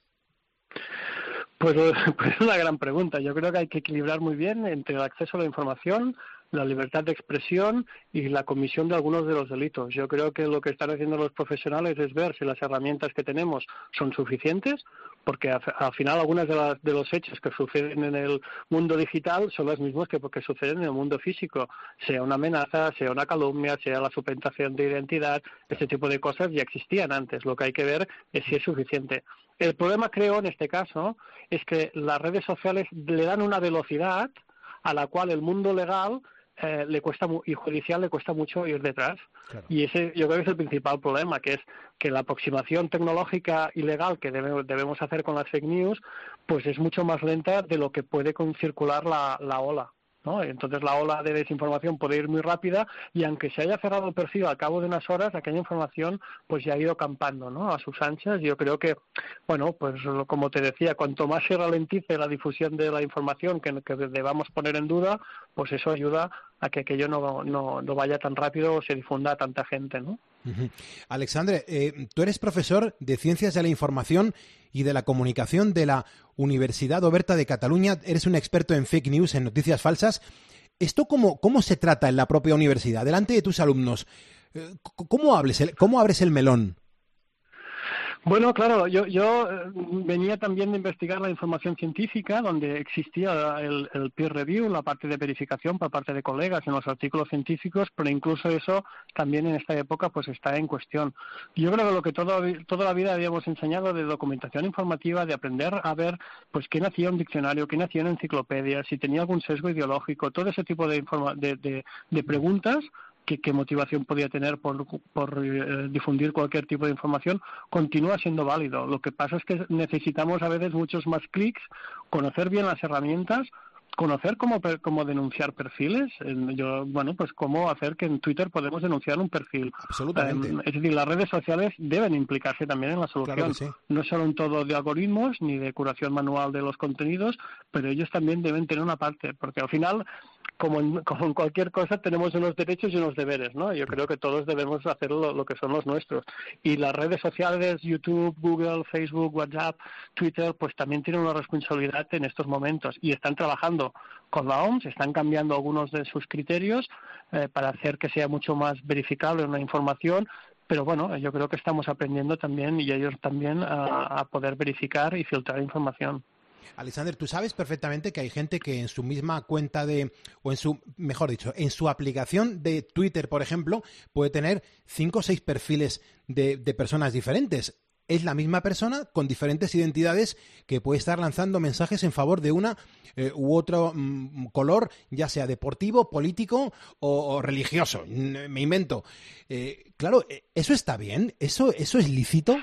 Pues es una gran pregunta. Yo creo que hay que equilibrar muy bien entre el acceso a la información, la libertad de expresión y la comisión de algunos de los delitos. Yo creo que lo que están haciendo los profesionales es ver si las herramientas que tenemos son suficientes, porque al final algunas de los hechos que suceden en el mundo digital son los mismos que suceden en el mundo físico, sea una amenaza, sea una calumnia, sea la suplantación de identidad. Ese tipo de cosas ya existían antes. Lo que hay que ver es si es suficiente. El problema, creo, en este caso, es que las redes sociales le dan una velocidad a la cual el mundo legal y judicial le cuesta mucho ir detrás. Claro. Y ese yo creo que es el principal problema, que es que la aproximación tecnológica y legal que debemos hacer con las fake news pues es mucho más lenta de lo que puede circular la ola, ¿no? Entonces la ola de desinformación puede ir muy rápida, y aunque se haya cerrado el perfil al cabo de unas horas, aquella información pues ya ha ido campando, ¿no?, a sus anchas. Yo creo que, bueno, pues como te decía, cuanto más se ralentice la difusión de la información que debamos poner en duda, pues eso ayuda a que aquello no vaya tan rápido o se difunda a tanta gente, ¿no? Alexandre, tú eres profesor de Ciencias de la Información y de la Comunicación de la Universidad Oberta de Cataluña. Eres un experto en fake news, en noticias falsas. ¿Esto cómo se trata en la propia universidad? Delante de tus alumnos, ¿cómo abres el melón? Bueno, claro, yo venía también de investigar la información científica, donde existía el peer review, la parte de verificación por parte de colegas en los artículos científicos, pero incluso eso también en esta época pues está en cuestión. Yo creo que lo que toda la vida habíamos enseñado de documentación informativa, de aprender a ver pues quién hacía un diccionario, quién hacía una enciclopedia, si tenía algún sesgo ideológico, todo ese tipo de preguntas. ¿Qué motivación podía tener por difundir cualquier tipo de información? Continúa siendo válido. Lo que pasa es que necesitamos a veces muchos más clics, conocer bien las herramientas, conocer cómo denunciar perfiles. Pues cómo hacer que en Twitter podemos denunciar un perfil. Absolutamente. Es decir, las redes sociales deben implicarse también en la solución. Claro que sí. No solo en todo de algoritmos ni de curación manual de los contenidos, pero ellos también deben tener una parte, porque al final como en cualquier cosa, tenemos unos derechos y unos deberes, ¿no? Yo creo que todos debemos hacer lo que son los nuestros. Y las redes sociales, YouTube, Google, Facebook, WhatsApp, Twitter, pues también tienen una responsabilidad en estos momentos y están trabajando con la OMS, están cambiando algunos de sus criterios para hacer que sea mucho más verificable una información. Pero bueno, yo creo que estamos aprendiendo también, y ellos también, a poder verificar y filtrar información. Alexander, tú sabes perfectamente que hay gente que en su misma cuenta en su aplicación de Twitter, por ejemplo, puede tener 5 o 6 perfiles de personas diferentes. Es la misma persona con diferentes identidades que puede estar lanzando mensajes en favor de una u otro color, ya sea deportivo, político o religioso. Me invento. Claro, ¿eso está bien? ¿Eso es lícito?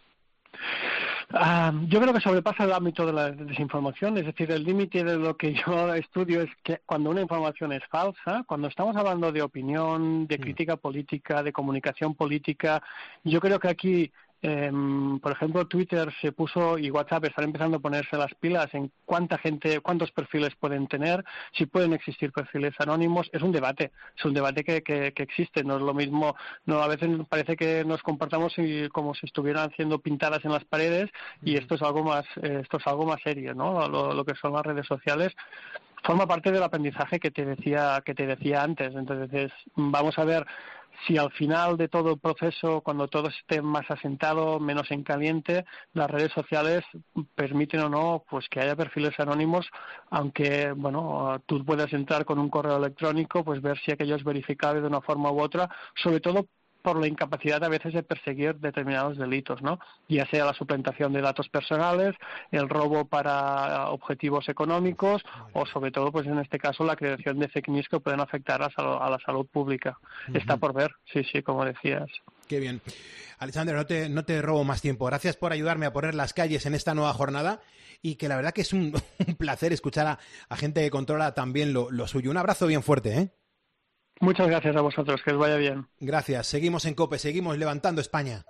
Yo creo que sobrepasa el ámbito de la desinformación, es decir, el límite de lo que yo estudio es que cuando una información es falsa, cuando estamos hablando de opinión, de crítica política, de comunicación política, yo creo que aquí, por ejemplo, Twitter se puso y WhatsApp están empezando a ponerse las pilas en cuántos perfiles pueden tener, si pueden existir perfiles anónimos. Es un debate que existe, no es lo mismo, no, a veces parece que nos comportamos como si estuvieran haciendo pintadas en las paredes, y esto es algo más serio, ¿no? Lo que son las redes sociales forma parte del aprendizaje que te decía antes. Entonces, vamos a ver si al final de todo el proceso, cuando todo esté más asentado, menos en caliente, las redes sociales permiten o no pues que haya perfiles anónimos, aunque bueno, tú puedes entrar con un correo electrónico, pues ver si aquello es verificable de una forma u otra, sobre todo por la incapacidad a veces de perseguir determinados delitos, ¿no? Ya sea la suplantación de datos personales, el robo para objetivos económicos o sobre todo, pues en este caso, la creación de fake news que pueden afectar a la salud pública. Está por ver, sí, como decías. Qué bien. Alexander, no te robo más tiempo. Gracias por ayudarme a poner las calles en esta nueva jornada, y que la verdad que es un placer escuchar a gente que controla también lo suyo. Un abrazo bien fuerte, ¿eh? Muchas gracias a vosotros, que os vaya bien. Gracias. Seguimos en COPE, seguimos levantando España.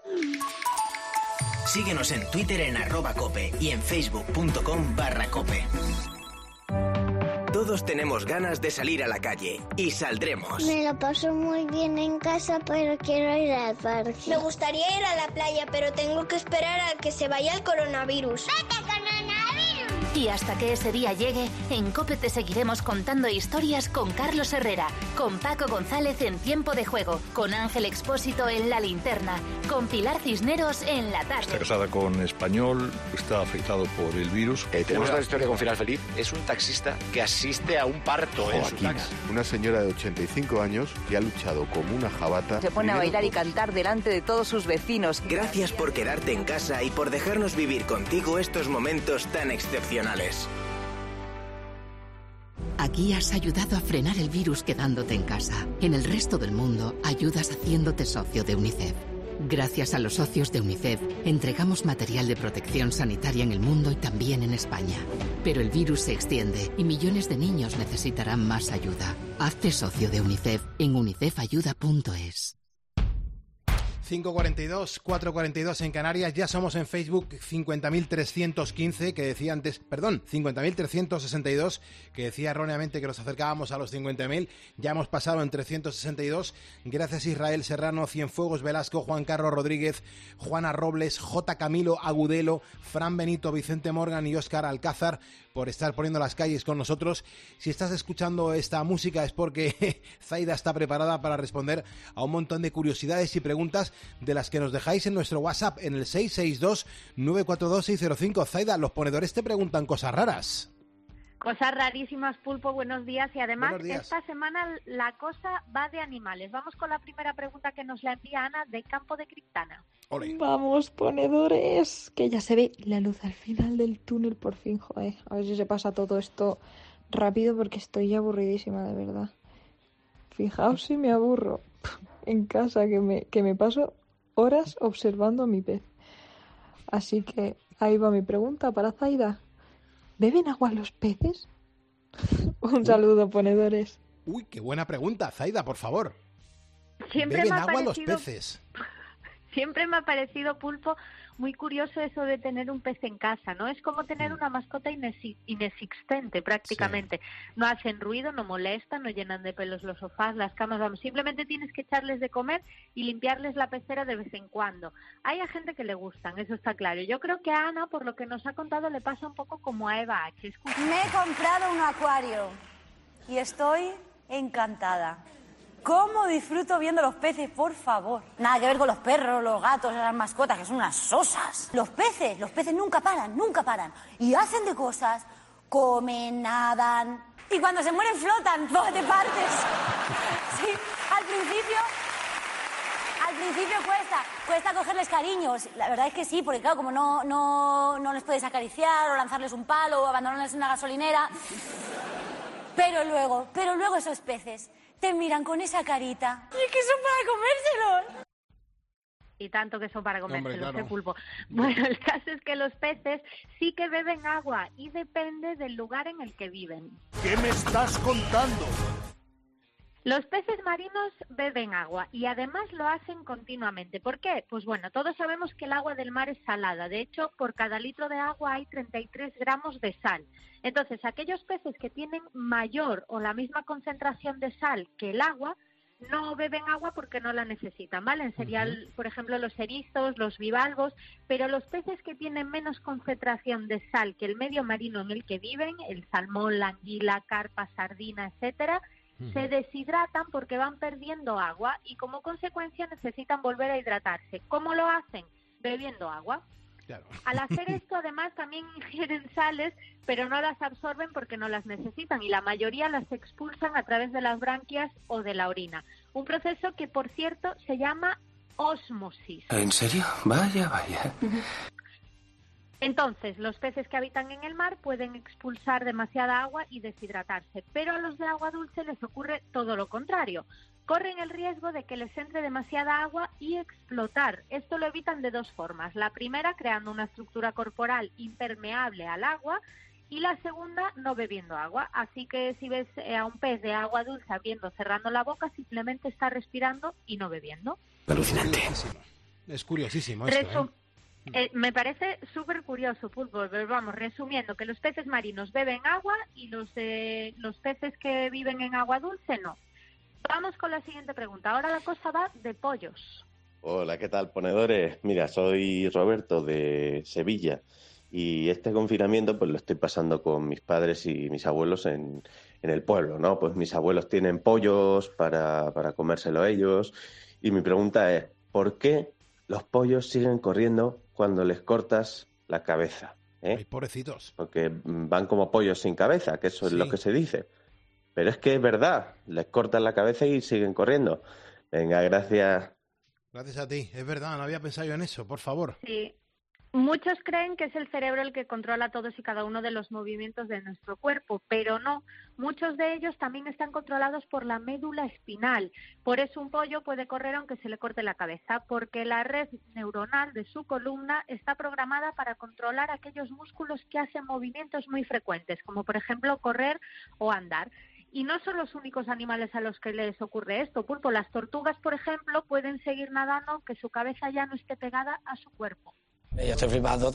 Síguenos en Twitter en @cope y en facebook.com/cope. Todos tenemos ganas de salir a la calle y saldremos. Me lo paso muy bien en casa, pero quiero ir al parque. Me gustaría ir a la playa, pero tengo que esperar a que se vaya el coronavirus. ¡Vete, coronavirus! Y hasta que ese día llegue, en COPE te seguiremos contando historias con Carlos Herrera, con Paco González en Tiempo de Juego, con Ángel Expósito en La Linterna, con Pilar Cisneros en La Tarde. Está casada con español, está afectado por el virus. Tenemos una historia con final feliz. Es un taxista que asiste a un parto en su taxi. Una señora de 85 años que ha luchado como una jabata. Se pone a bailar y cantar delante de todos sus vecinos. Gracias por quedarte en casa y por dejarnos vivir contigo estos momentos tan excepcionales. Aquí has ayudado a frenar el virus quedándote en casa. En el resto del mundo, ayudas haciéndote socio de UNICEF. Gracias a los socios de UNICEF, entregamos material de protección sanitaria en el mundo y también en España. Pero el virus se extiende y millones de niños necesitarán más ayuda. Hazte socio de UNICEF en unicefayuda.es. 5:42, 4:42 en Canarias. Ya somos en Facebook 50.315, que decía antes, perdón, 50.362, que decía erróneamente que nos acercábamos a los 50.000. Ya hemos pasado en 362. Gracias Israel Serrano, Cienfuegos Velasco, Juan Carlos Rodríguez, Juana Robles, J. Camilo Agudelo, Fran Benito, Vicente Morgan y Óscar Alcázar por estar poniendo las calles con nosotros. Si estás escuchando esta música es porque Zaida está preparada para responder a un montón de curiosidades y preguntas de las que nos dejáis en nuestro WhatsApp en el 662-942-605. Zaida, los ponedores te preguntan cosas raras. Cosas rarísimas, Pulpo, buenos días. Y además, esta semana la cosa va de animales. Vamos con la primera pregunta que nos la envía Ana de Campo de Criptana. Olé. Vamos, ponedores, que ya se ve la luz al final del túnel, por fin, joder. A ver si se pasa todo esto rápido porque estoy ya aburridísima, de verdad. Fijaos si me aburro en casa, que me paso horas observando a mi pez. Así que ahí va mi pregunta para Zaida. ¿Beben agua los peces? Un saludo, ponedores. Uy, qué buena pregunta, Zaida, por favor. Siempre ¿Beben me ha agua parecido... los peces? Siempre me ha parecido, Pulpo, muy curioso eso de tener un pez en casa, ¿no? Es como tener una mascota inexistente prácticamente. Sí. No hacen ruido, no molestan, no llenan de pelos los sofás, las camas, vamos, simplemente tienes que echarles de comer y limpiarles la pecera de vez en cuando. Hay a gente que le gustan, eso está claro. Yo creo que a Ana, por lo que nos ha contado, le pasa un poco como a Eva H. Escucha. Me he comprado un acuario y estoy encantada. ¿Cómo disfruto viendo los peces, por favor? Nada que ver con los perros, los gatos, las mascotas, que son unas sosas. Los peces nunca paran. Y hacen de cosas, comen, nadan. Y cuando se mueren flotan, te partes. Sí, al principio cuesta cogerles cariños. La verdad es que sí, porque claro, como no les puedes acariciar o lanzarles un palo o abandonarles en una gasolinera. Pero luego esos peces te miran con esa carita. ¡Y que son para comérselos! Y tanto que son para comérselos, claro. Pulpo. Bueno, el caso es que los peces sí que beben agua y depende del lugar en el que viven. ¿Qué me estás contando? Los peces marinos beben agua y además lo hacen continuamente. ¿Por qué? Pues bueno, todos sabemos que el agua del mar es salada. De hecho, por cada litro de agua hay 33 gramos de sal. Entonces, aquellos peces que tienen mayor o la misma concentración de sal que el agua, no beben agua porque no la necesitan, ¿vale? Serían, por ejemplo, los erizos, los bivalvos, pero los peces que tienen menos concentración de sal que el medio marino en el que viven, el salmón, la anguila, carpa, sardina, etcétera, se deshidratan porque van perdiendo agua y como consecuencia necesitan volver a hidratarse. ¿Cómo lo hacen? Bebiendo agua. Claro. Al hacer esto, además, también ingieren sales, pero no las absorben porque no las necesitan y la mayoría las expulsan a través de las branquias o de la orina. Un proceso que, por cierto, se llama ósmosis. ¿En serio? Vaya. Entonces, los peces que habitan en el mar pueden expulsar demasiada agua y deshidratarse, pero a los de agua dulce les ocurre todo lo contrario. Corren el riesgo de que les entre demasiada agua y explotar. Esto lo evitan de dos formas. La primera, creando una estructura corporal impermeable al agua, y la segunda, no bebiendo agua. Así que si ves a un pez de agua dulce abriendo, cerrando la boca, simplemente está respirando y no bebiendo. Alucinante. Es curiosísimo esto, me parece súper curioso, Pulpo. Vamos, resumiendo, que los peces marinos beben agua y los peces que viven en agua dulce no. Vamos con la siguiente pregunta. Ahora la cosa va de pollos. Hola, ¿qué tal, ponedores? Mira, soy Roberto de Sevilla y este confinamiento pues lo estoy pasando con mis padres y mis abuelos en el pueblo, ¿no? Pues mis abuelos tienen pollos para comérselo ellos y mi pregunta es, ¿por qué los pollos siguen corriendo cuando les cortas la cabeza? Ay, pobrecitos. Porque van como pollos sin cabeza, que eso es lo que se dice. Pero es que es verdad, les cortan la cabeza y siguen corriendo. Venga, gracias. Gracias a ti, es verdad, no había pensado yo en eso, por favor. Sí. Muchos creen que es el cerebro el que controla todos y cada uno de los movimientos de nuestro cuerpo, pero no. Muchos de ellos también están controlados por la médula espinal. Por eso un pollo puede correr aunque se le corte la cabeza, porque la red neuronal de su columna está programada para controlar aquellos músculos que hacen movimientos muy frecuentes, como por ejemplo correr o andar. Y no son los únicos animales a los que les ocurre esto, Pulpo. Las tortugas, por ejemplo, pueden seguir nadando aunque su cabeza ya no esté pegada a su cuerpo. Yo estoy flipando.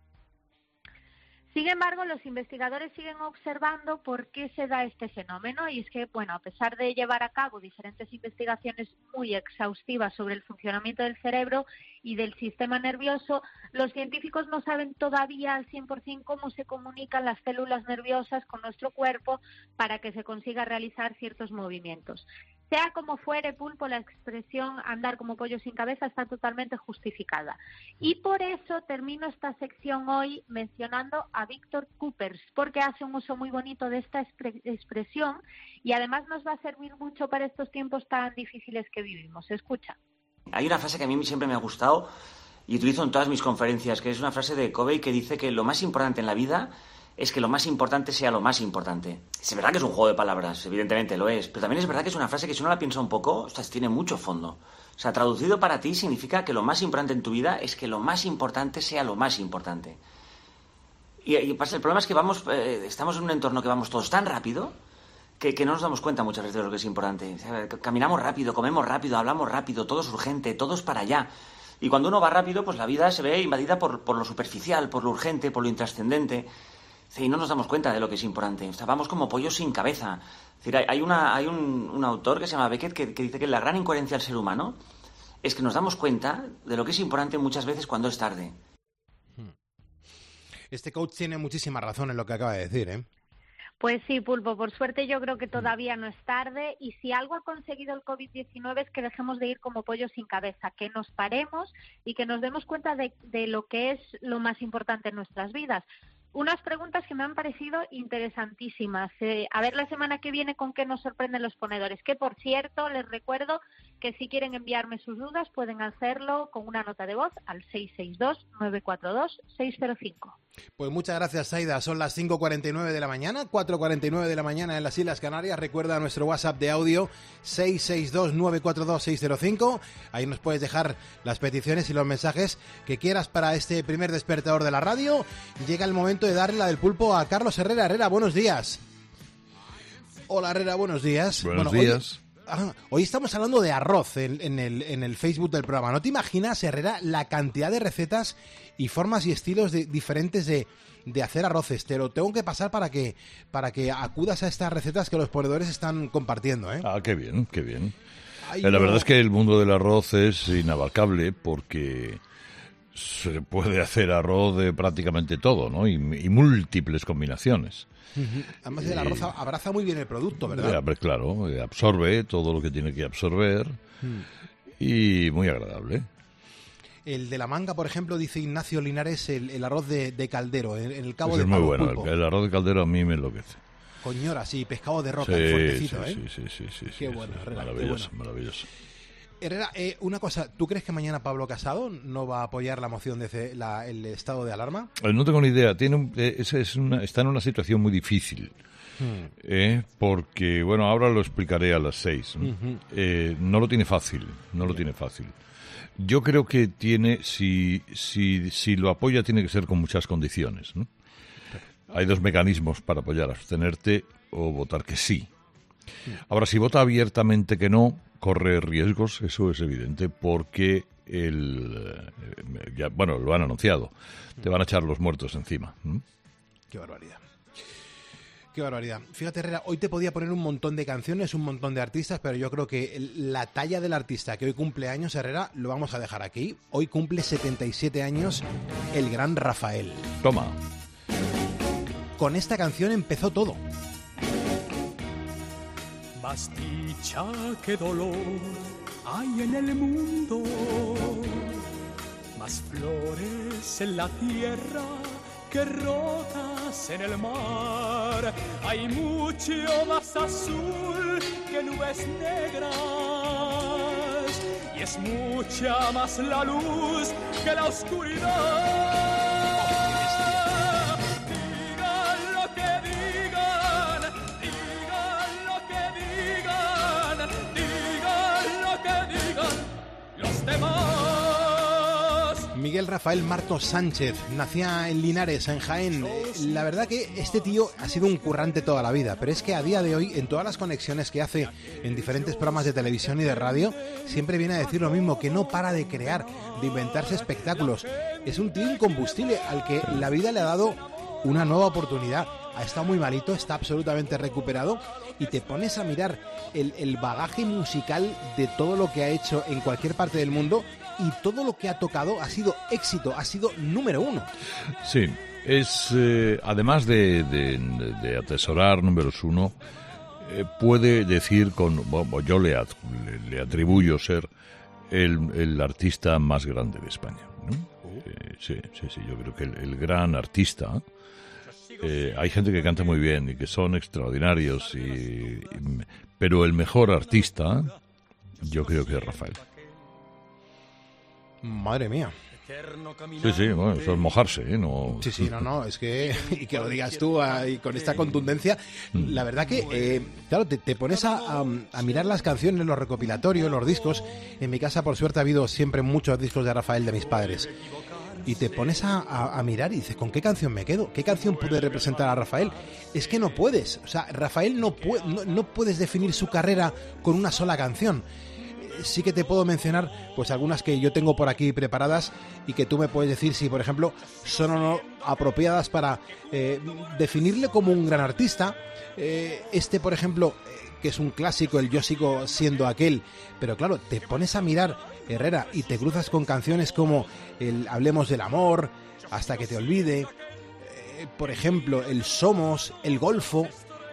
Sin embargo, los investigadores siguen observando por qué se da este fenómeno y es que, bueno, a pesar de llevar a cabo diferentes investigaciones muy exhaustivas sobre el funcionamiento del cerebro y del sistema nervioso, los científicos no saben todavía al 100% cómo se comunican las células nerviosas con nuestro cuerpo para que se consiga realizar ciertos movimientos. Sea como fuere, Pulpo, la expresión andar como pollo sin cabeza está totalmente justificada. Y por eso termino esta sección hoy mencionando a Víctor Coopers, porque hace un uso muy bonito de esta expresión y además nos va a servir mucho para estos tiempos tan difíciles que vivimos. Escucha. Hay una frase que a mí siempre me ha gustado y utilizo en todas mis conferencias, que es una frase de Covey que dice que lo más importante en la vida es que lo más importante sea lo más importante. Es verdad que es un juego de palabras, evidentemente lo es, pero también es verdad que es una frase que si uno la piensa un poco, ostras, tiene mucho fondo. O sea, traducido para ti significa que lo más importante en tu vida es que lo más importante sea lo más importante. Y pasa, el problema es que estamos en un entorno que vamos todos tan rápido que no nos damos cuenta muchas veces de lo que es importante. O sea, caminamos rápido, comemos rápido, hablamos rápido, todo es urgente, todo es para allá. Y cuando uno va rápido, pues la vida se ve invadida por lo superficial, por lo urgente, por lo intrascendente. Y no nos damos cuenta de lo que es importante. O sea, vamos como pollos sin cabeza. Es decir, hay un autor que se llama Beckett que dice que la gran incoherencia del ser humano es que nos damos cuenta de lo que es importante muchas veces cuando es tarde. Este coach tiene muchísima razón en lo que acaba de decir, ¿eh? Pues sí, Pulpo, por suerte yo creo que todavía no es tarde y si algo ha conseguido el COVID-19 es que dejemos de ir como pollos sin cabeza, que nos paremos y que nos demos cuenta de lo que es lo más importante en nuestras vidas. Unas preguntas que me han parecido interesantísimas. A ver la semana que viene con qué nos sorprenden los ponedores. Que, por cierto, les recuerdo que si quieren enviarme sus dudas pueden hacerlo con una nota de voz al 662-942-605. Pues muchas gracias, Saida. Son las 5:49 de la mañana, 4:49 de la mañana en las Islas Canarias. Recuerda nuestro WhatsApp de audio 662-942-605. Ahí nos puedes dejar las peticiones y los mensajes que quieras para este primer despertador de la radio. Llega el momento de darle la del pulpo a Carlos Herrera. Herrera, buenos días. Hola, Herrera, buenos días. Buenos días. Hoy estamos hablando de arroz en el Facebook del programa. ¿No te imaginas, Herrera, la cantidad de recetas y formas y estilos diferentes de hacer arroces? Te lo tengo que pasar para que acudas a estas recetas que los ponedores están compartiendo, ¿eh? Ah, qué bien, qué bien. Ay, La verdad es que el mundo del arroz es inabarcable porque se puede hacer arroz de prácticamente todo, ¿no? Y múltiples combinaciones. Además, el arroz abraza muy bien el producto, ¿verdad? Claro, absorbe todo lo que tiene que absorber y muy agradable. El de la manga, por ejemplo, dice Ignacio Linares, el arroz de caldero, en el Cabo Pues de es muy Palo, bueno, pulpo. el arroz de caldero a mí me enloquece. Coñora, sí, pescado de roca, Sí, fuertecito, sí, ¿eh? sí. Qué bueno, Herrera, Maravilloso, qué bueno. maravilloso. Herrera, una cosa, ¿tú crees que mañana Pablo Casado no va a apoyar la moción de el estado de alarma? No tengo ni idea. Está en una situación muy difícil. Porque, bueno, ahora lo explicaré a las 6. No lo tiene fácil, Yo creo que si lo apoya tiene que ser con muchas condiciones, ¿no? Hay dos mecanismos para apoyar, abstenerte o votar que sí. Ahora, si vota abiertamente que no, corre riesgos, eso es evidente, porque lo han anunciado, te van a echar los muertos encima. Qué barbaridad. Qué barbaridad. Fíjate, Herrera, hoy te podía poner un montón de canciones, un montón de artistas, pero yo creo que la talla del artista que hoy cumple años, Herrera, lo vamos a dejar aquí. Hoy cumple 77 años el gran Rafael. Toma. Con esta canción empezó todo. Más dicha que dolor hay en el mundo, más flores en la tierra que rocas en el mar. Hay mucho más azul que nubes negras y es mucha más la luz que la oscuridad. Miguel Rafael Martos Sánchez, nacía en Linares, en Jaén. La verdad que este tío ha sido un currante toda la vida, pero es que a día de hoy, en todas las conexiones que hace en diferentes programas de televisión y de radio, siempre viene a decir lo mismo, que no para de crear, de inventarse espectáculos. Es un tío incombustible al que la vida le ha dado una nueva oportunidad. Ha estado muy malito, está absolutamente recuperado y te pones a mirar el bagaje musical de todo lo que ha hecho en cualquier parte del mundo y todo lo que ha tocado ha sido éxito, ha sido número uno. Sí, es además de atesorar números uno, puede decir yo le atribuyo ser el artista más grande de España, ¿no? Sí, yo creo que el gran artista. Hay gente que canta muy bien y que son extraordinarios, pero el mejor artista yo creo que es Rafael. Madre mía. Sí, bueno, eso es mojarse, ¿eh? No... Sí, no, es que, y que lo digas tú y con esta contundencia, la verdad que, claro, te pones a mirar las canciones, los recopilatorios, los discos. En mi casa, por suerte, ha habido siempre muchos discos de Rafael de mis padres. Y te pones a mirar y dices, ¿con qué canción me quedo? ¿Qué canción puede representar a Rafael? Es que no puedes. O sea, Rafael no puedes definir su carrera con una sola canción. sí que te puedo mencionar pues algunas que yo tengo por aquí preparadas y que tú me puedes decir si, por ejemplo, son o no apropiadas para definirle como un gran artista. Por ejemplo, que es un clásico, el Yo sigo siendo aquel, pero claro, te pones a mirar, Herrera, y te cruzas con canciones como el Hablemos del amor, Hasta que te olvide, por ejemplo, el Somos, el Golfo.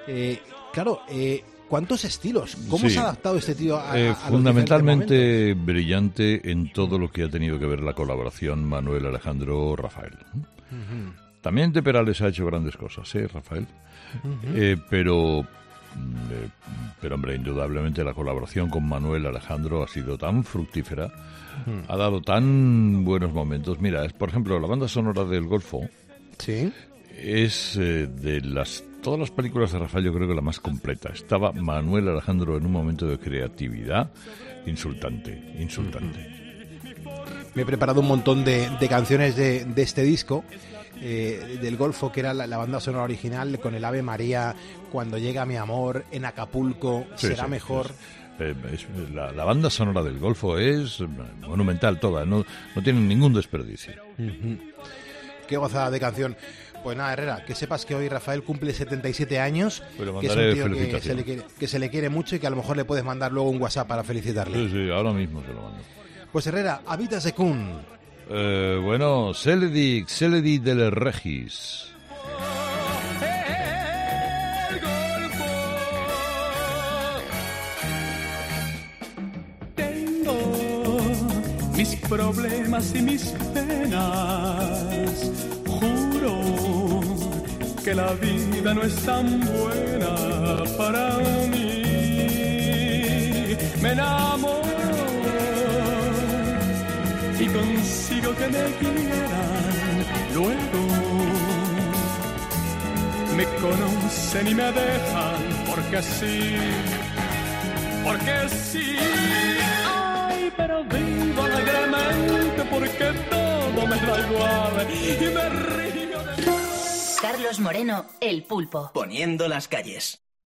¿Cuántos estilos? ¿Cómo se ha adaptado este tío a fundamentalmente brillante en todo lo que ha tenido que ver la colaboración Manuel Alejandro Rafael. También de Perales ha hecho grandes cosas, Rafael. Pero hombre, indudablemente la colaboración con Manuel Alejandro ha sido tan fructífera, ha dado tan buenos momentos. Mira, por ejemplo, la banda sonora del Golfo es de todas las películas de Rafael, yo creo que la más completa. Estaba Manuel Alejandro en un momento de creatividad insultante. Me he preparado un montón de canciones de este disco, del Golfo, que era la banda sonora original, con el Ave María, Cuando llega mi amor, En Acapulco, Será mejor. La banda sonora del Golfo es monumental toda, no tiene ningún desperdicio. Qué gozada de canción. Pues nada, Herrera, que sepas que hoy Rafael cumple 77 años, que es un tío que se le quiere mucho y que a lo mejor le puedes mandar luego un WhatsApp para felicitarle. Sí, ahora mismo se lo mando. Pues Herrera, Habita Secund. Bueno, Celedi del Regis. Tengo mis problemas y mis penas. Juro que la vida no es tan buena para mí. Me enamoro y consigo que me quieran. Luego me conocen y me dejan porque sí. Ay, pero vivo alegremente porque todo me da igual y me río de... Carlos Moreno, El Pulpo. Poniendo las calles.